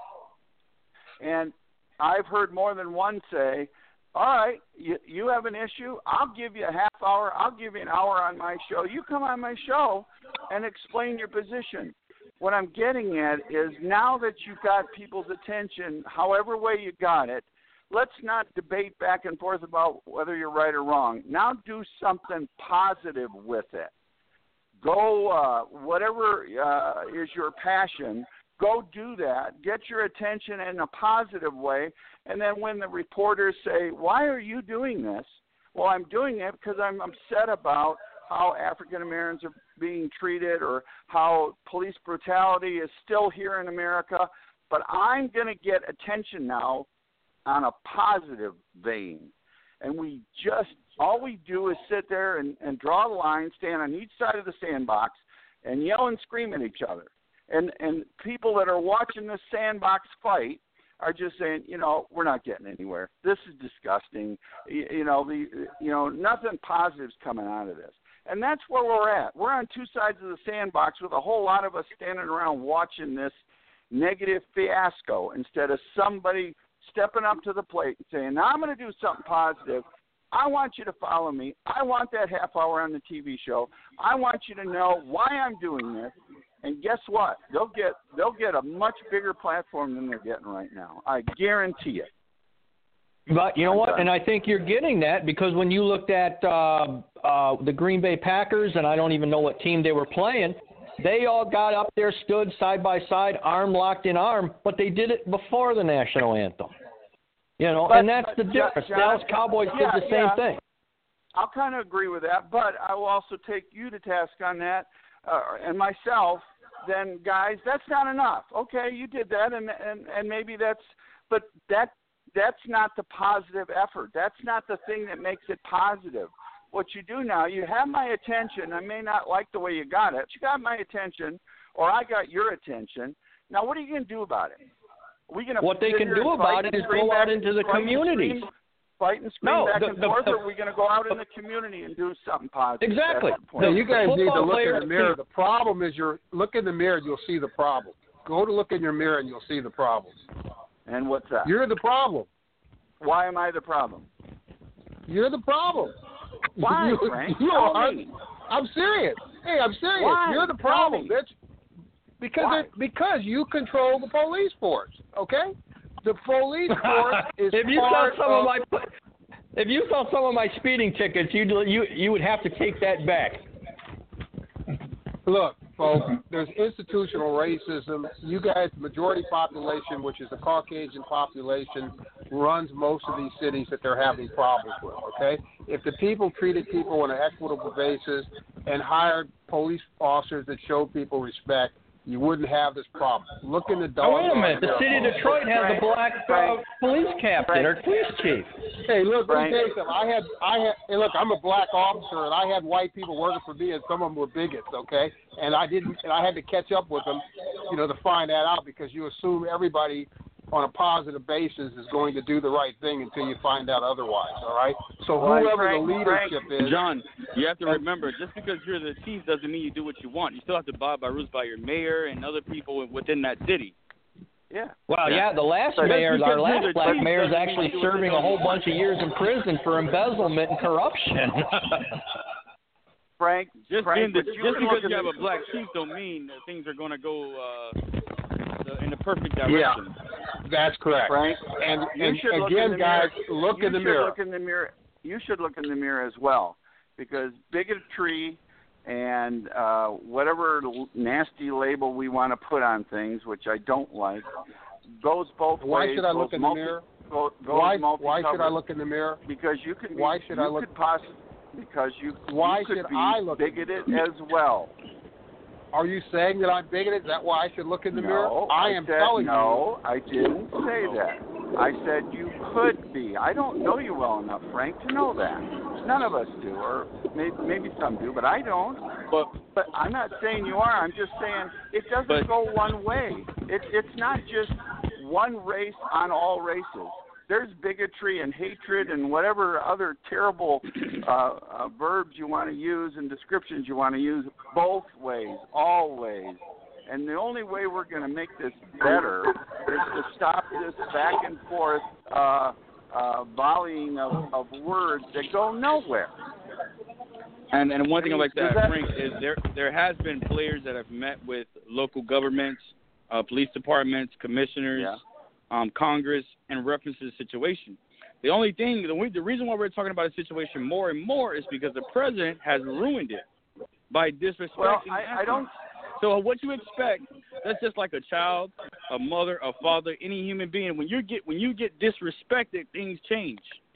And I've heard more than one say, all right, you, you have an issue, I'll give you a half hour, I'll give you an hour on my show. You come on my show and explain your position. What I'm getting at is now that you've got people's attention, however way you got it, let's not debate back and forth about whether you're right or wrong. Now do something positive with it. Go, uh, whatever uh, is your passion, go do that. Get your attention in a positive way. And then when the reporters say, why are you doing this? Well, I'm doing it because I'm upset about how African Americans are being treated or how police brutality is still here in America. But I'm going to get attention now on a positive vein. And we just, all we do is sit there and, and draw the line, stand on each side of the sandbox, and yell and scream at each other. And and people that are watching this sandbox fight are just saying, you know, we're not getting anywhere. This is disgusting. You, you know, the you know, nothing positive's coming out of this. And that's where we're at. We're on two sides of the sandbox with a whole lot of us standing around watching this negative fiasco instead of somebody stepping up to the plate and saying, now I'm going to do something positive. I want you to follow me. I want that half hour on the T V show. I want you to know why I'm doing this. And guess what? They'll get they'll get a much bigger platform than they're getting right now. I guarantee it. But you know what? And I think you're getting that because when you looked at uh, uh, the Green Bay Packers, and I don't even know what team they were playing, they all got up there, stood side by side, arm locked in arm, but they did it before the national anthem. You know, but, and that's the but, difference. John, Dallas Cowboys yeah, did the same yeah. thing. I'll kind of agree with that, but I will also take you to task on that, uh, and myself. Then, guys, that's not enough. Okay, you did that, and and and maybe that's, but that that's not the positive effort. That's not the thing that makes it positive. What you do now, you have my attention. I may not like the way you got it. You got my attention, or I got your attention. Now, what are you going to do about it? Are we going to what they can do about it is go out into the communities. Fight and scream no, back the, and the, forth, the, or are we going to go out in the community and do something positive? Exactly. No, you guys need to look in the mirror. Team. The problem is you're look in the mirror, you'll see the problem. Go to look in your mirror and you'll see the problem. And what's that? You're the problem. Why am I the problem? You're the problem. Why, you, Frank? You Tell are, me. I'm serious. Hey, I'm serious. Why? You're the problem. Tell me. That's because Why? it, because you control the police force. Okay, the police force is if you part saw some of, of my if you saw some of my speeding tickets, you you you would have to take that back. Look, folks, there's institutional racism. You guys, the majority population, which is the Caucasian population, runs most of these cities that they're having problems with, okay? If the people treated people on an equitable basis and hired police officers that showed people respect, you wouldn't have this problem. Look in the dog. Oh, wait a minute. The city of Detroit has a black uh, police captain or police chief. Hey, look, let Frank. me tell you something. I had, I had, hey, look, I'm a black officer, and I had white people working for me, and some of them were bigots, okay? And I didn't, and I had to catch up with them, you know, to find that out because you assume everybody on a positive basis is going to do the right thing until you find out otherwise, all right? So Well, whoever Frank, the leadership Frank, is. John, you have to remember, just because you're the chief doesn't mean you do what you want. You still have to abide by rules by your mayor and other people within that city. Yeah. Well, yeah, Yeah. the last So mayor, just our because last you're the black chief mayor is doesn't mean actually you do what serving they a whole do. bunch of years in prison for embezzlement and corruption. Frank, Just, Frank, being the, but you just can because look you at have the- a black chief don't mean that things are going to go uh, the, in the perfect direction. That's correct. Frank, And, you and should look in again, the guys, mirror. look you in the should mirror. Look in the mirror. You should look in the mirror as well, because bigotry and uh, whatever l- nasty label we want to put on things, which I don't like, goes both Why ways. should I goes look in the multi- mirror? Go, goes Why, multi-covered. why should I look in the mirror? Because you could. Be, Why should you I look- Could possibly, because you. Why you could should be I look in the bigoted as well. Are you saying that I'm bigoted? Is that why I should look in the no, mirror? I am said, telling no, you. No, I didn't say that. I said you could be. I don't know you well enough, Frank, to know that. None of us do, or maybe, maybe some do, but I don't. But But I'm not saying you are. I'm just saying it doesn't But- go one way. It, it's not just one race on all races. There's bigotry and hatred and whatever other terrible uh, uh, verbs you want to use and descriptions you want to use both ways, all ways. And the only way we're going to make this better is to stop this back and forth uh, uh, volleying of, of words that go nowhere. And and one thing I I mean, like to does add, that- Frank, is there there has been players that have met with local governments, uh, police departments, commissioners, Yeah. um, Congress, and references the situation. The only thing, the, the reason why we're talking about a situation more and more is because the president has ruined it by disrespecting. Well, I, I athletes. don't. So what you expect? That's just like a child, a mother, a father, any human being. When you get when you get disrespected, things change.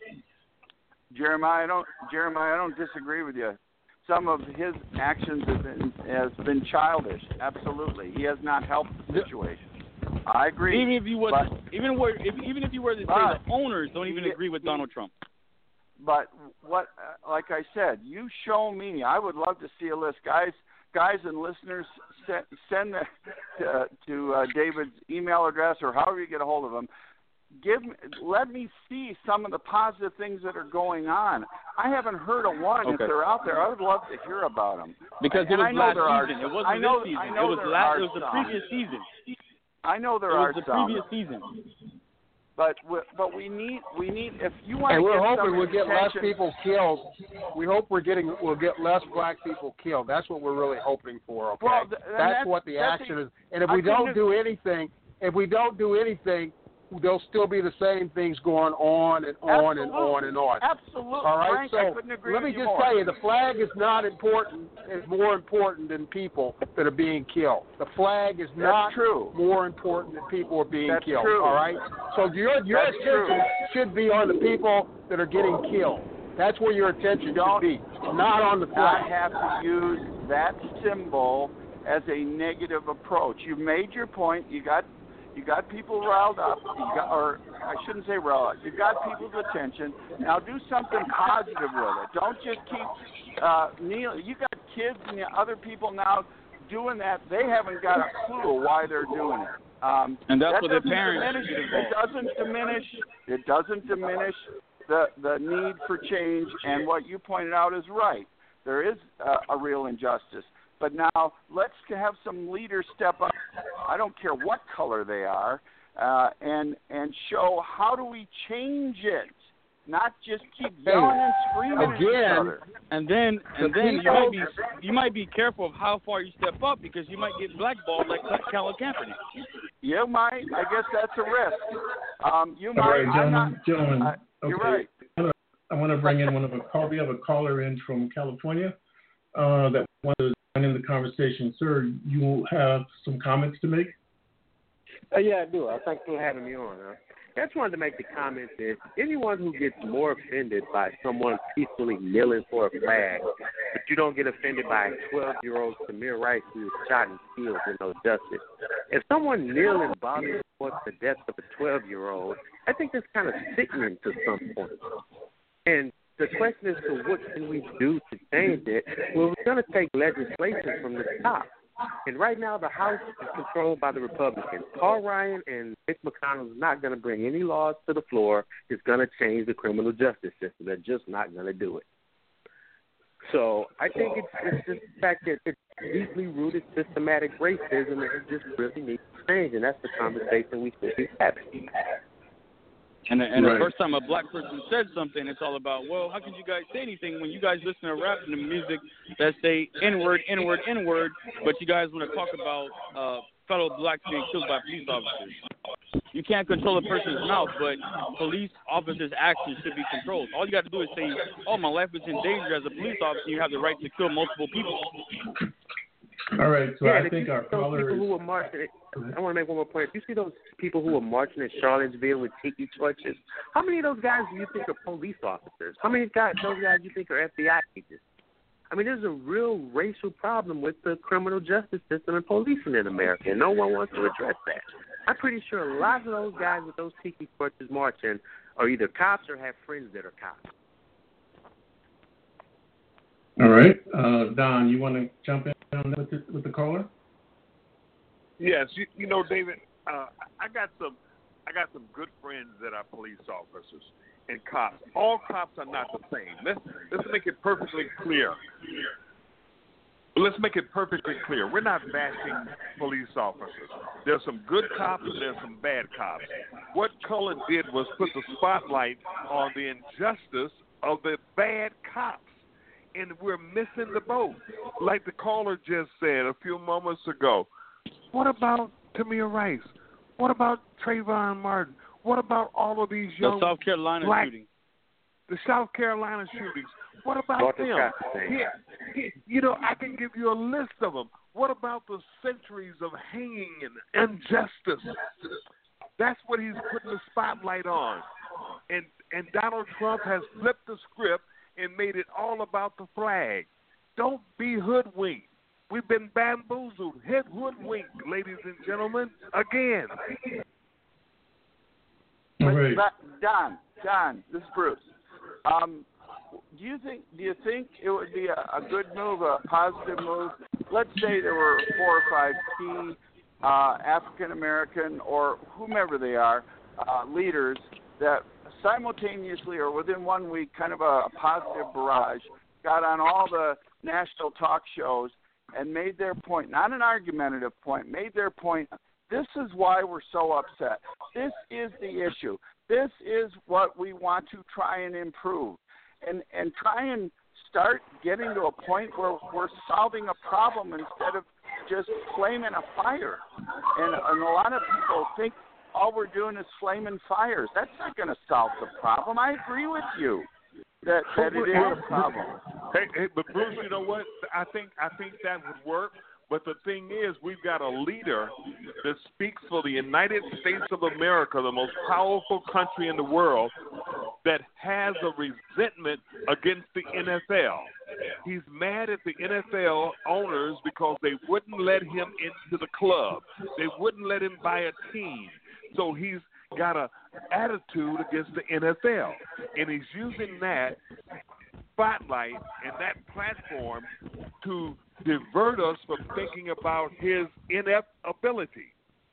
Jeremiah, I don't. Jeremiah, I don't disagree with you. Some of his actions have been has been childish. Absolutely, he has not helped the situation. I agree. Even if you was, but, even were, if, even if you were to say but the owners don't even he- agree with he- Donald Trump. But what, uh, like I said, you show me. I would love to see a list, guys. Guys and listeners, send, send that to, to uh, David's email address or however you get a hold of him. Give me, let me see some of the positive things that are going on. I haven't heard of one. If Okay. they're out there, I would love to hear about them. Because And it I was know last there are- season. It wasn't I know- this season. I know it was there last. are It was the some. previous season. I know there It are was the some, previous season. but we, but we need we need if you want And to we're get hoping some we'll get less attention- people killed. We hope we're getting we'll get less black people killed. That's what we're really hoping for. Okay, Well, th- and that's, that's- what the that's action the- is. And if I we don't couldn't do anything, if we don't do anything, there'll still be the same things going on and on and on and on. Absolutely. All right, Frank, so I couldn't agree let me with you just more. tell you, the flag is not important. It's more important than people that are being killed. The flag is not true. more important than people are being That's killed. true. All right, so your your That's attention true. should be on the people that are getting killed. That's where your attention Don't should be, not on the not flag. have to use that symbol as a negative approach. You've made your point. You got you got people riled up. You got, or I shouldn't say riled up. You got people's attention. Now do something positive with it. Don't just keep uh, kneel. You got kids and other people now doing that. They haven't got a clue why they're doing it. Um, And that's that what their doesn't parents diminish, get it involved. doesn't diminish. It doesn't diminish the the need for change. And what you pointed out is right. There is uh, a real injustice. But now let's have some leaders step up. I don't care what color they are, uh, and and show how do we change it, not just keep yelling and screaming at each Again, other. And then and The then you people- might be you might be careful of how far you step up because you might get blackballed like Colin Kaepernick. You might. I guess that's a risk. Um, you All might. right, I'm not. gentlemen, gentlemen. I- You're okay. right. I want to bring in one of a call. We have a caller in from California uh, that wants to join in the conversation. Sir, you will have some comments to make. Uh, yeah, I do. Uh, thanks for having me on. Uh, I just wanted to make the comment that anyone who gets more offended by someone peacefully kneeling for a flag, but you don't get offended by a twelve-year-old Samir Rice who was shot and killed with no justice. If someone kneeling bothers supports the death of a twelve-year-old, I think that's kind of sickening to some point. And the question is to what can we do to change it? Well, we're going to take legislation from the top. And right now, the House is controlled by the Republicans. Paul Ryan and Mitch McConnell is not going to bring any laws to the floor. It's going to change the criminal justice system. They're just not going to do it. So I think it's, it's just the fact that it's deeply rooted systematic racism, and it just really needs to change. And that's the conversation we should be having. And, and right. the first time a black person said something, it's all about, well, how could you guys say anything when you guys listen to rap and the music that say N-word, N-word, N-word, but you guys want to talk about uh, fellow blacks being killed by police officers? You can't control a person's mouth, but police officers' actions should be controlled. All you got to do is say, oh, my life is in danger as a police officer, you have the right to kill multiple people. All right, so yeah, I think our those caller people is... who were marching, I want to make one more point. If you see those people who were marching in Charlottesville with tiki torches, how many of those guys do you think are police officers? How many guys, those guys do you think are F B I agents? I mean, there's a real racial problem with the criminal justice system and policing in America, and no one wants to address that. I'm pretty sure a lot of those guys with those tiki torches marching are either cops or have friends that are cops. All right. Uh, Don, you want to jump in on that with the, with the caller? Yes, you, you know, David, uh, I got some, I got some good friends that are police officers and cops. All cops are not the same. Let's let's make it perfectly clear. Let's make it perfectly clear. We're not bashing police officers. There's some good cops and there's some bad cops. What Cullen did was put the spotlight on the injustice of the bad cops. And we're missing the boat. Like the caller just said a few moments ago. What about Tamir Rice? What about Trayvon Martin? What about all of these young The South Carolina black, shooting. The South Carolina shootings. What about Walter them? Scott, Yeah, yeah, you know, I can give you a list of them. What about the centuries of hanging and injustice? That's what he's putting the spotlight on. And and Donald Trump has flipped the script and made it all about the flag. Don't be hoodwinked. We've been bamboozled, head hoodwinked, ladies and gentlemen, again. All right. But, Don, Don, this is Bruce. Um, do you think? Do you think it would be a, a good move, a positive move? Let's say there were four or five key uh, African American or whomever they are uh, leaders that simultaneously or within one week, kind of a, a positive barrage, got on all the national talk shows and made their point, not an argumentative point, made their point. This is why we're so upset. This is the issue. This is what we want to try and improve. And and try and start getting to a point where we're solving a problem instead of just flaming a fire. And, and a lot of people think all we're doing is flaming fires. That's not going to solve the problem. I agree with you that, that it is a problem. Hey, hey, but Bruce, you know what? I think I think that would work. But the thing is, we've got a leader that speaks for the United States of America, the most powerful country in the world, that has a resentment against the N F L. He's mad at the N F L owners because they wouldn't let him into the club. They wouldn't let him buy a team. So he's got an attitude against the N F L. And he's using that spotlight and that platform to divert us from thinking about his ineptability.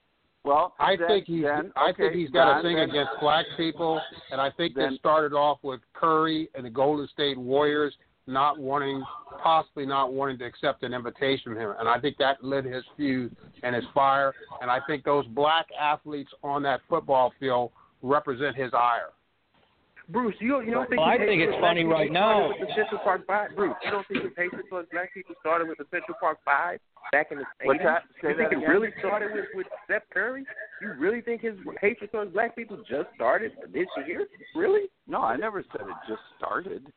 Well, I then, think he's then, I okay, think he's got Don, a thing then, against black people, and I think then, this started off with Curry and the Golden State Warriors not wanting, possibly not wanting to accept an invitation from him, and I think that lit his fuse and his fire, and I think those black athletes on that football field represent his ire. Bruce, you don't, you don't think well, I his think hatred it's towards funny black right people now. started with the Central Park Five? Bruce, you don't think his hatred towards black people started with the Central Park Five back in the What's eighties? that? Say You think that it again? really started with, with Steph Curry? You really think his hatred towards black people just started this year? Really? No, I never said it just started.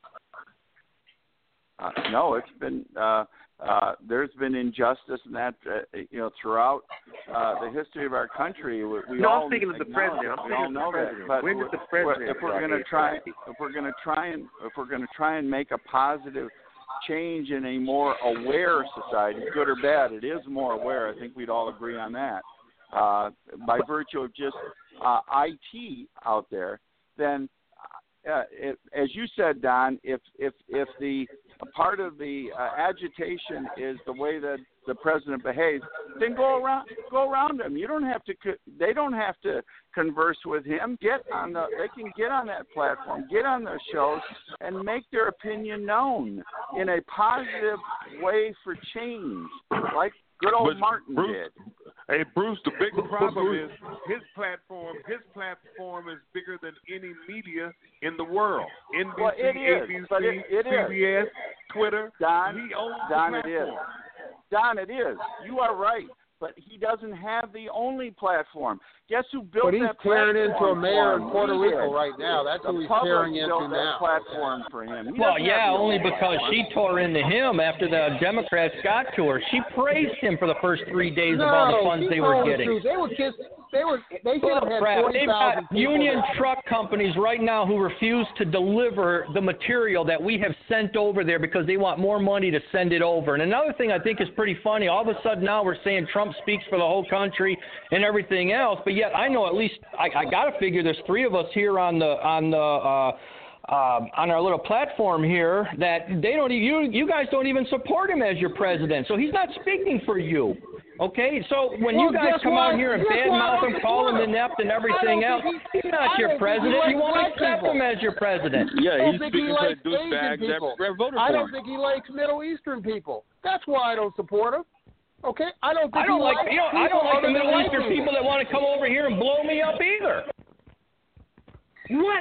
Uh, no, it's been uh, uh, there's been injustice in that uh, you know throughout uh, the history of our country. We, we No, all I'm speaking of the president. I'm we all speaking know of the that. president. But When did the president if we're start going to hating try, black people? if we're going to try and if we're going to try and make a positive change in a more aware society, good or bad, it is more aware. I think we'd all agree on that. Uh, by virtue of just uh, I T out there, then uh, it, as you said, Don, if if if the a part of the uh, agitation is the way that the president behaves, then go around go around him. You don't have to. They don't have to converse with him. Get on the. They can get on that platform, get on their shows, and make their opinion known in a positive way for change, like good old but Martin Bruce, did. Hey, Bruce, the big problem is his platform. His platform is bigger than any media in the world. N B C, well, it is, A B C, but it, it C B S, is. Twitter. Don, he owns Don, the it is. platform. Don, it is. You are right. But he doesn't have the only platform. Guess who built but he's that tearing platform into a mayor for him? in Puerto He Rico did. right now. That's the who he's public tearing built into that now. platform for him. He Well, doesn't yeah, have the only only because platform. she tore into him after the Democrats got to her. She praised him for the first three days no, of all the funds she they were told the getting. truth. They were kiss. They were. They should Well, have had crap. forty They've thousand got people. union there. truck companies right now who refuse to deliver the material that we have sent over there because they want more money to send it over. And another thing I think is pretty funny, all of a sudden now we're saying Trump speaks for the whole country and everything else, but yet I know at least I, I got to figure there's three of us here on the on the uh, uh, on our little platform here that they don't you you guys don't even support him as your president, so he's not speaking for you. Okay, so when well, you guys come why, out here and badmouth him, call him inept and everything else, he, he's not your president. You won't accept him as your president. Yeah, I don't he's think he speaking likes to Asian douchebags people. that, that voted I for don't him. think he likes Middle Eastern people. That's why I don't support him. Okay, I don't think I don't he like likes you know I don't people like the other than Middle white Eastern people that want to come over here and blow me up either. What?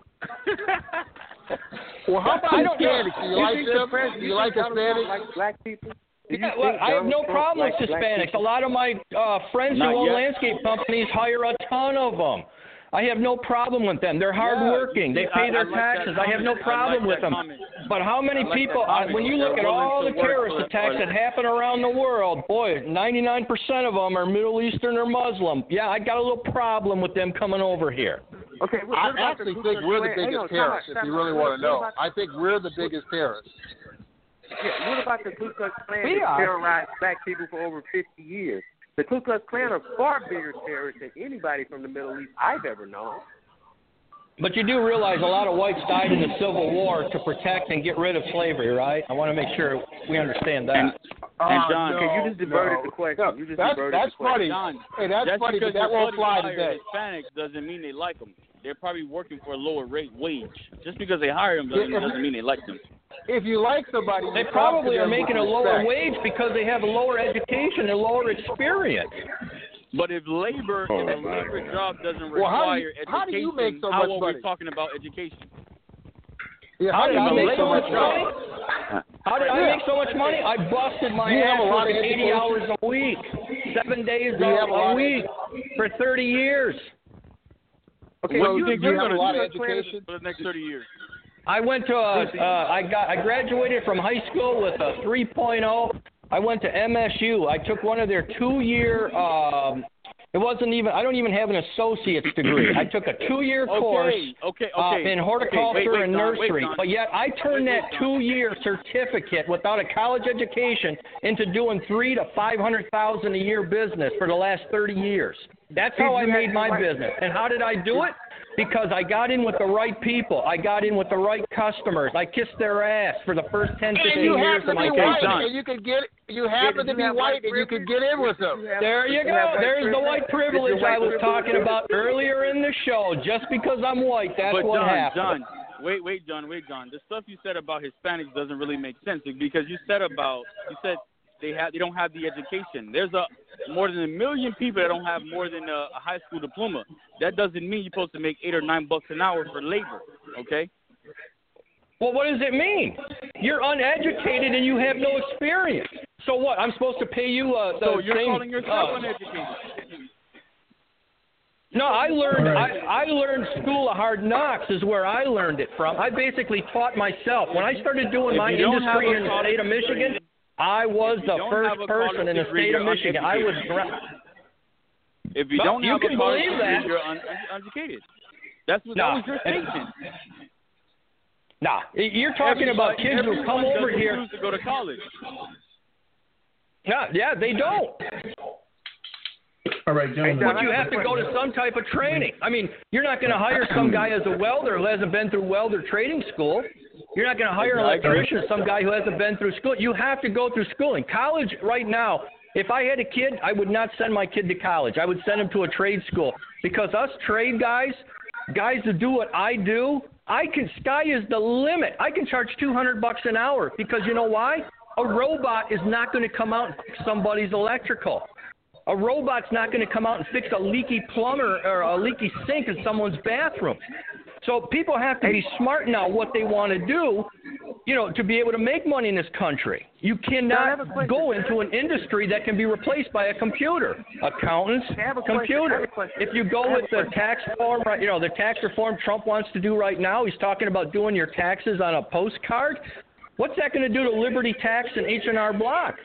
Well, how about I don't know. Hispanics? Do you like think the them? president- Do you like think Donald Trump Hispanics? like black people? Do you Yeah, well, think I have Donald no Trump problem with likes black Hispanics. A people? lot of my uh, friends Not who own yet. landscape companies hire a ton of them. I have no problem with them. They're hardworking. Yeah, they pay I- their I like that taxes. I have no comment. I problem like with that them. comment. But how many I like that people, uh, comment. when you look They're at willing all to the work terrorist for- attacks for- that happen around the world, boy, ninety-nine percent of them are Middle Eastern or Muslim. Yeah, I got a little problem with them coming over here. Okay, what, I what about actually the think Ku we're Klux the Klan? biggest Hang on, terrorists, time if out, you time really out. want What- to know. what about- I think we're the biggest terrorists. Yeah, what about the Ku Klux Klan We that are. terrorized black people for over fifty years? The Ku Klux Klan are far bigger terrorists than anybody from the Middle East I've ever known. But you do realize a lot of whites died in the Civil War to protect and get rid of slavery, right? I want to make sure we understand that. And, and Uh, John, no, Okay, you just diverted no. the question. No, You just that's diverted that's the question. funny. John, Hey, that's just funny, because but that they're won't fly bloody today. Hispanics doesn't mean they like them. They're probably working for a lower rate wage. Just because they hire them doesn't, Yeah, doesn't mean they like them. If you like somebody, They you talk to probably are them with making a lower respect. wage because they have a lower education and lower experience. But if labor, Oh, if a my labor God. job doesn't Well, how do require you- education, how do you make so how much are money? we talking about education? Yeah, How did do I you make so much money? money? How did I Yeah. make so much money? I busted my You have ass a lot working of eighty education? hours a week, seven days Do you have a, a lot a of week for thirty years. Okay, what so do you think do you you're have a going lot to of do education? for the next thirty years? I went to uh, uh, I got I graduated from high school with a three point oh. I went to M S U. I took one of their two-year. Um, it wasn't even. I don't even have an associate's degree. I took a two-year Okay, course okay, uh, okay. in horticulture okay, wait, wait, and Don, wait, nursery. Don. But yet I turned Wait, that wait, Don. two-year certificate without a college education into doing three to five hundred thousand a year business for the last thirty years. That's how I made my business. And how did I do it? Because I got in with the right people. I got in with the right customers. I kissed their ass for the first ten, And fifteen you years happen of to my be career. white, Don. and you could get. You happen Yeah, to did be you have white, white and you could privilege? get in with them. Did you have- There you did you have go. white There's the privilege? white Did privilege your white I was privilege- talking about earlier in the show. Just because I'm white, that's but what John, happened. John, wait, wait, John, wait, John. The stuff you said about Hispanics doesn't really make sense because you said about you said they have they don't have the education. There's a more than a million people that don't have more than a, a high school diploma. That doesn't mean you're supposed to make eight or nine bucks an hour for labor. Okay. Well, what does it mean? You're uneducated and you have no experience. So what? I'm supposed to pay you uh, the So you're same, calling yourself uh, uneducated? No, I learned. I, I learned School of Hard Knocks is where I learned it from. I basically taught myself. When I started doing If my you don't have industry a in the college state of Michigan, degree- I was if you the don't first have a person college in the degree, state of you're Michigan. I was. uneducated. Gra- If you Well, don't you have can a college believe degree, that. you're un- un- uneducated. That's what No. that was your statement. Nah, you're talking about Everybody- kids who come everyone over doesn't here. choose to go to college. Yeah, yeah, they don't. All right, gentlemen. But you have to go to some type of training. I mean, you're not going to hire some guy as a welder who hasn't been through welder training school. You're not going to hire an electrician as some guy who hasn't been through school. You have to go through schooling. College right now, if I had a kid, I would not send my kid to college. I would send him to a trade school because us trade guys, guys that do what I do, I can. Sky is the limit. I can charge two hundred bucks an hour because you know why? A robot is not going to come out and fix somebody's electrical. A robot's not going to come out and fix a leaky plumber or a leaky sink in someone's bathroom. So people have to be smart now what they want to do, you know, to be able to make money in this country. You cannot go into an industry that can be replaced by a computer. Accountants, computer. If you go with the tax reform, you know, the tax reform Trump wants to do right now, he's talking about doing your taxes on a postcard. What's that going to do to Liberty Tax and H and R Block?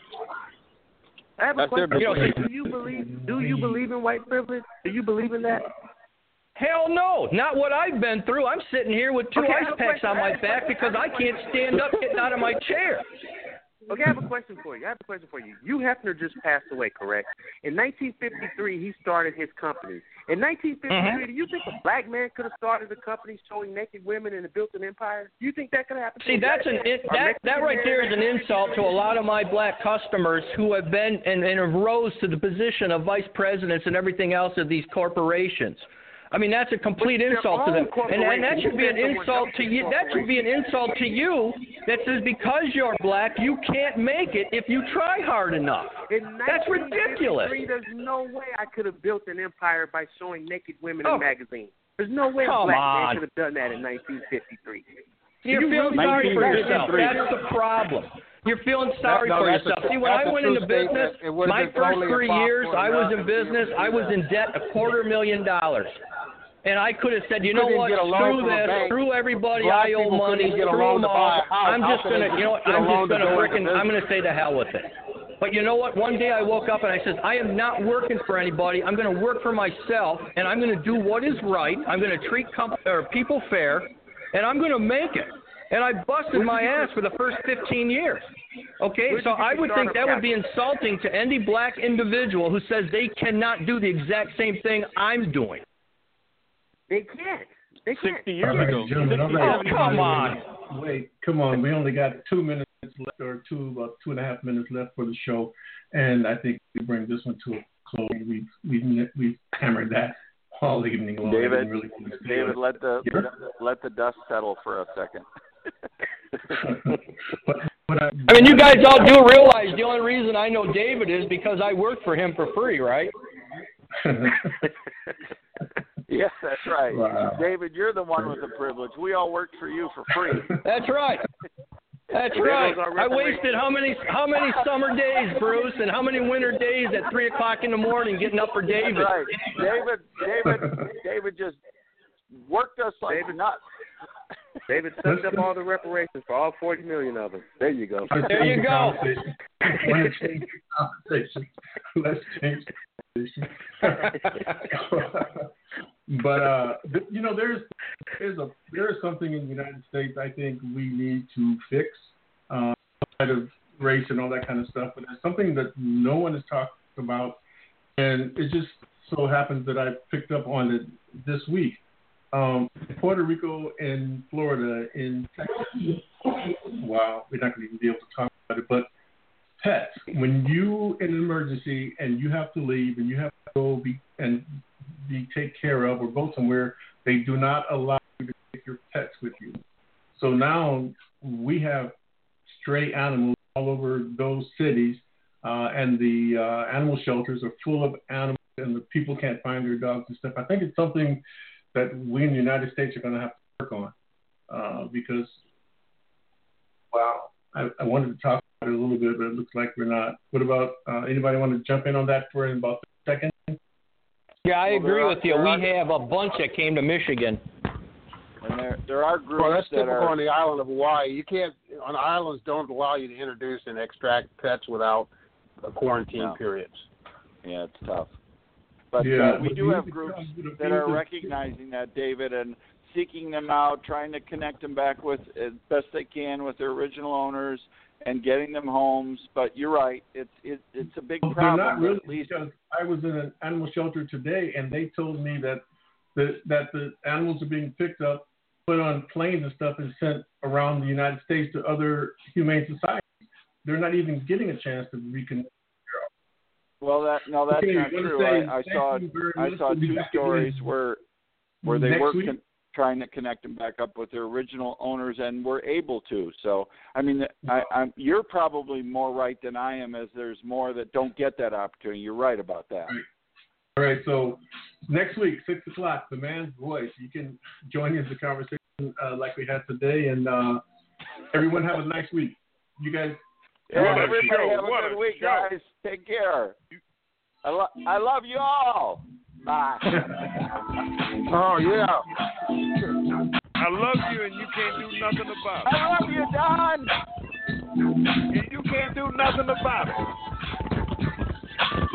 I have a That's question. their You know, do you believe? Do you believe in white privilege? Do you believe in that? Hell no, not what I've been through. I'm sitting here with two Okay, ice packs on my back because I can't stand up getting out of my chair. Okay, I have a question for you. I have a question for you. Hugh Hefner just passed away, correct? In nineteen fifty-three, he started his company. In nineteen fifty-three, mm-hmm. do you think a black man could have started a company showing naked women and built an empire? Do you think that could happen? See, that's an it, that that right there is an insult to a lot of my black customers who have been and, and have rose to the position of vice presidents and everything else of these corporations. I mean, that's a complete insult to them, and, and that should be an insult to you. That should be an insult to you. That says because you're black, you can't make it if you try hard enough. That's ridiculous. There's no way I could have built an empire by showing naked women oh. in magazines. There's no way Come a black on. man could have done that in nineteen fifty-three. You're you feeling sorry for yourself. That's the problem. You're feeling sorry no, for yourself. A, See, when I went into business, my first three years, I was in business. I was in debt a quarter million dollars. And I could have said, you know what, screw this, screw everybody, I owe money, screw them all. I'm just going to, you know what, I'm just going to freaking, I'm going to say to hell with it. But you know what, one day I woke up and I said, I am not working for anybody. I'm going to work for myself, and I'm going to do what is right. I'm going to treat comp- or people fair, and I'm going to make it. And I busted my ass for the first fifteen years. Okay, so I would think that would be insulting to any black individual who says they cannot do the exact same thing I'm doing. They can't. They can't. Sixty years right, ago. Gentlemen, oh, right. come on. Wait, come on. We only got two minutes left, or two, about two and a half minutes left for the show, and I think we bring this one to a close. We we we hammered that all evening long. David, really David, let the yeah. let the dust settle for a second. but, but I, I mean, you guys all do realize the only reason I know David is because I work for him for free, right? Yes, that's right. Wow. David, you're the one with the privilege. We all worked for you for free. That's right. That's right. I wasted how many how many summer days, Bruce, and how many winter days at three o'clock in the morning getting up for David. That's right. David, David, David just worked us like David, nuts. David sucked up all the reparations for all forty million of us. There you go. There you go. Let's change the conversation. Let's change the conversation. But uh, you know, there's there's a there is something in the United States I think we need to fix, uh, outside of race and all that kind of stuff. But there's something that no one has talked about, and it just so happens that I picked up on it this week. Um, Puerto Rico and Florida in Texas. Wow, we're not going to even be able to talk about it. But pets, when you in an emergency and you have to leave and you have to go be and be taken care of or go somewhere, they do not allow you to take your pets with you. So now we have stray animals all over those cities, uh, and the uh, animal shelters are full of animals, and the people can't find their dogs and stuff. I think it's something that we in the United States are going to have to work on, uh, because, wow, I, I wanted to talk about it a little bit, but it looks like we're not. What about, uh, anybody want to jump in on that for about a second? Yeah, I well, agree are, with you. are, We have a bunch that came to Michigan. And there, there are groups well, that's that typical are on the island of Hawaii. You can't on islands don't allow you to introduce and extract pets without a quarantine no. periods. Yeah, it's tough. But yeah, uh, we but do you have could groups try, that are recognizing that, David, and seeking them out, trying to connect them back with as best they can with their original owners and getting them homes. But you're right, it's it, it's a big Well, problem. they're not really, at least. because I was in an animal shelter today, and they told me that the that the animals are being picked up, put on planes and stuff, and sent around the United States to other humane societies. They're not even getting a chance to reconnect. Well, that no, that's Okay, not I'm gonna true. say I, I thank saw you very I much. saw We'll be two back stories again where where they next were week. con- trying to connect them back up with their original owners and were able to. So, I mean, I, I'm, you're probably more right than I am, as there's more that don't get that opportunity. You're right about that. Right. All right, so next week, six o'clock, The Man's Voice. You can join in the conversation uh, like we had today, and uh, everyone have a nice week. You guys. Yeah, What a everybody show. have a What good a week, show. guys. Take care. I, lo- I love you all. Bye. Oh yeah. I love you, and you can't do nothing about it. I love you, Don. And you can't do nothing about it.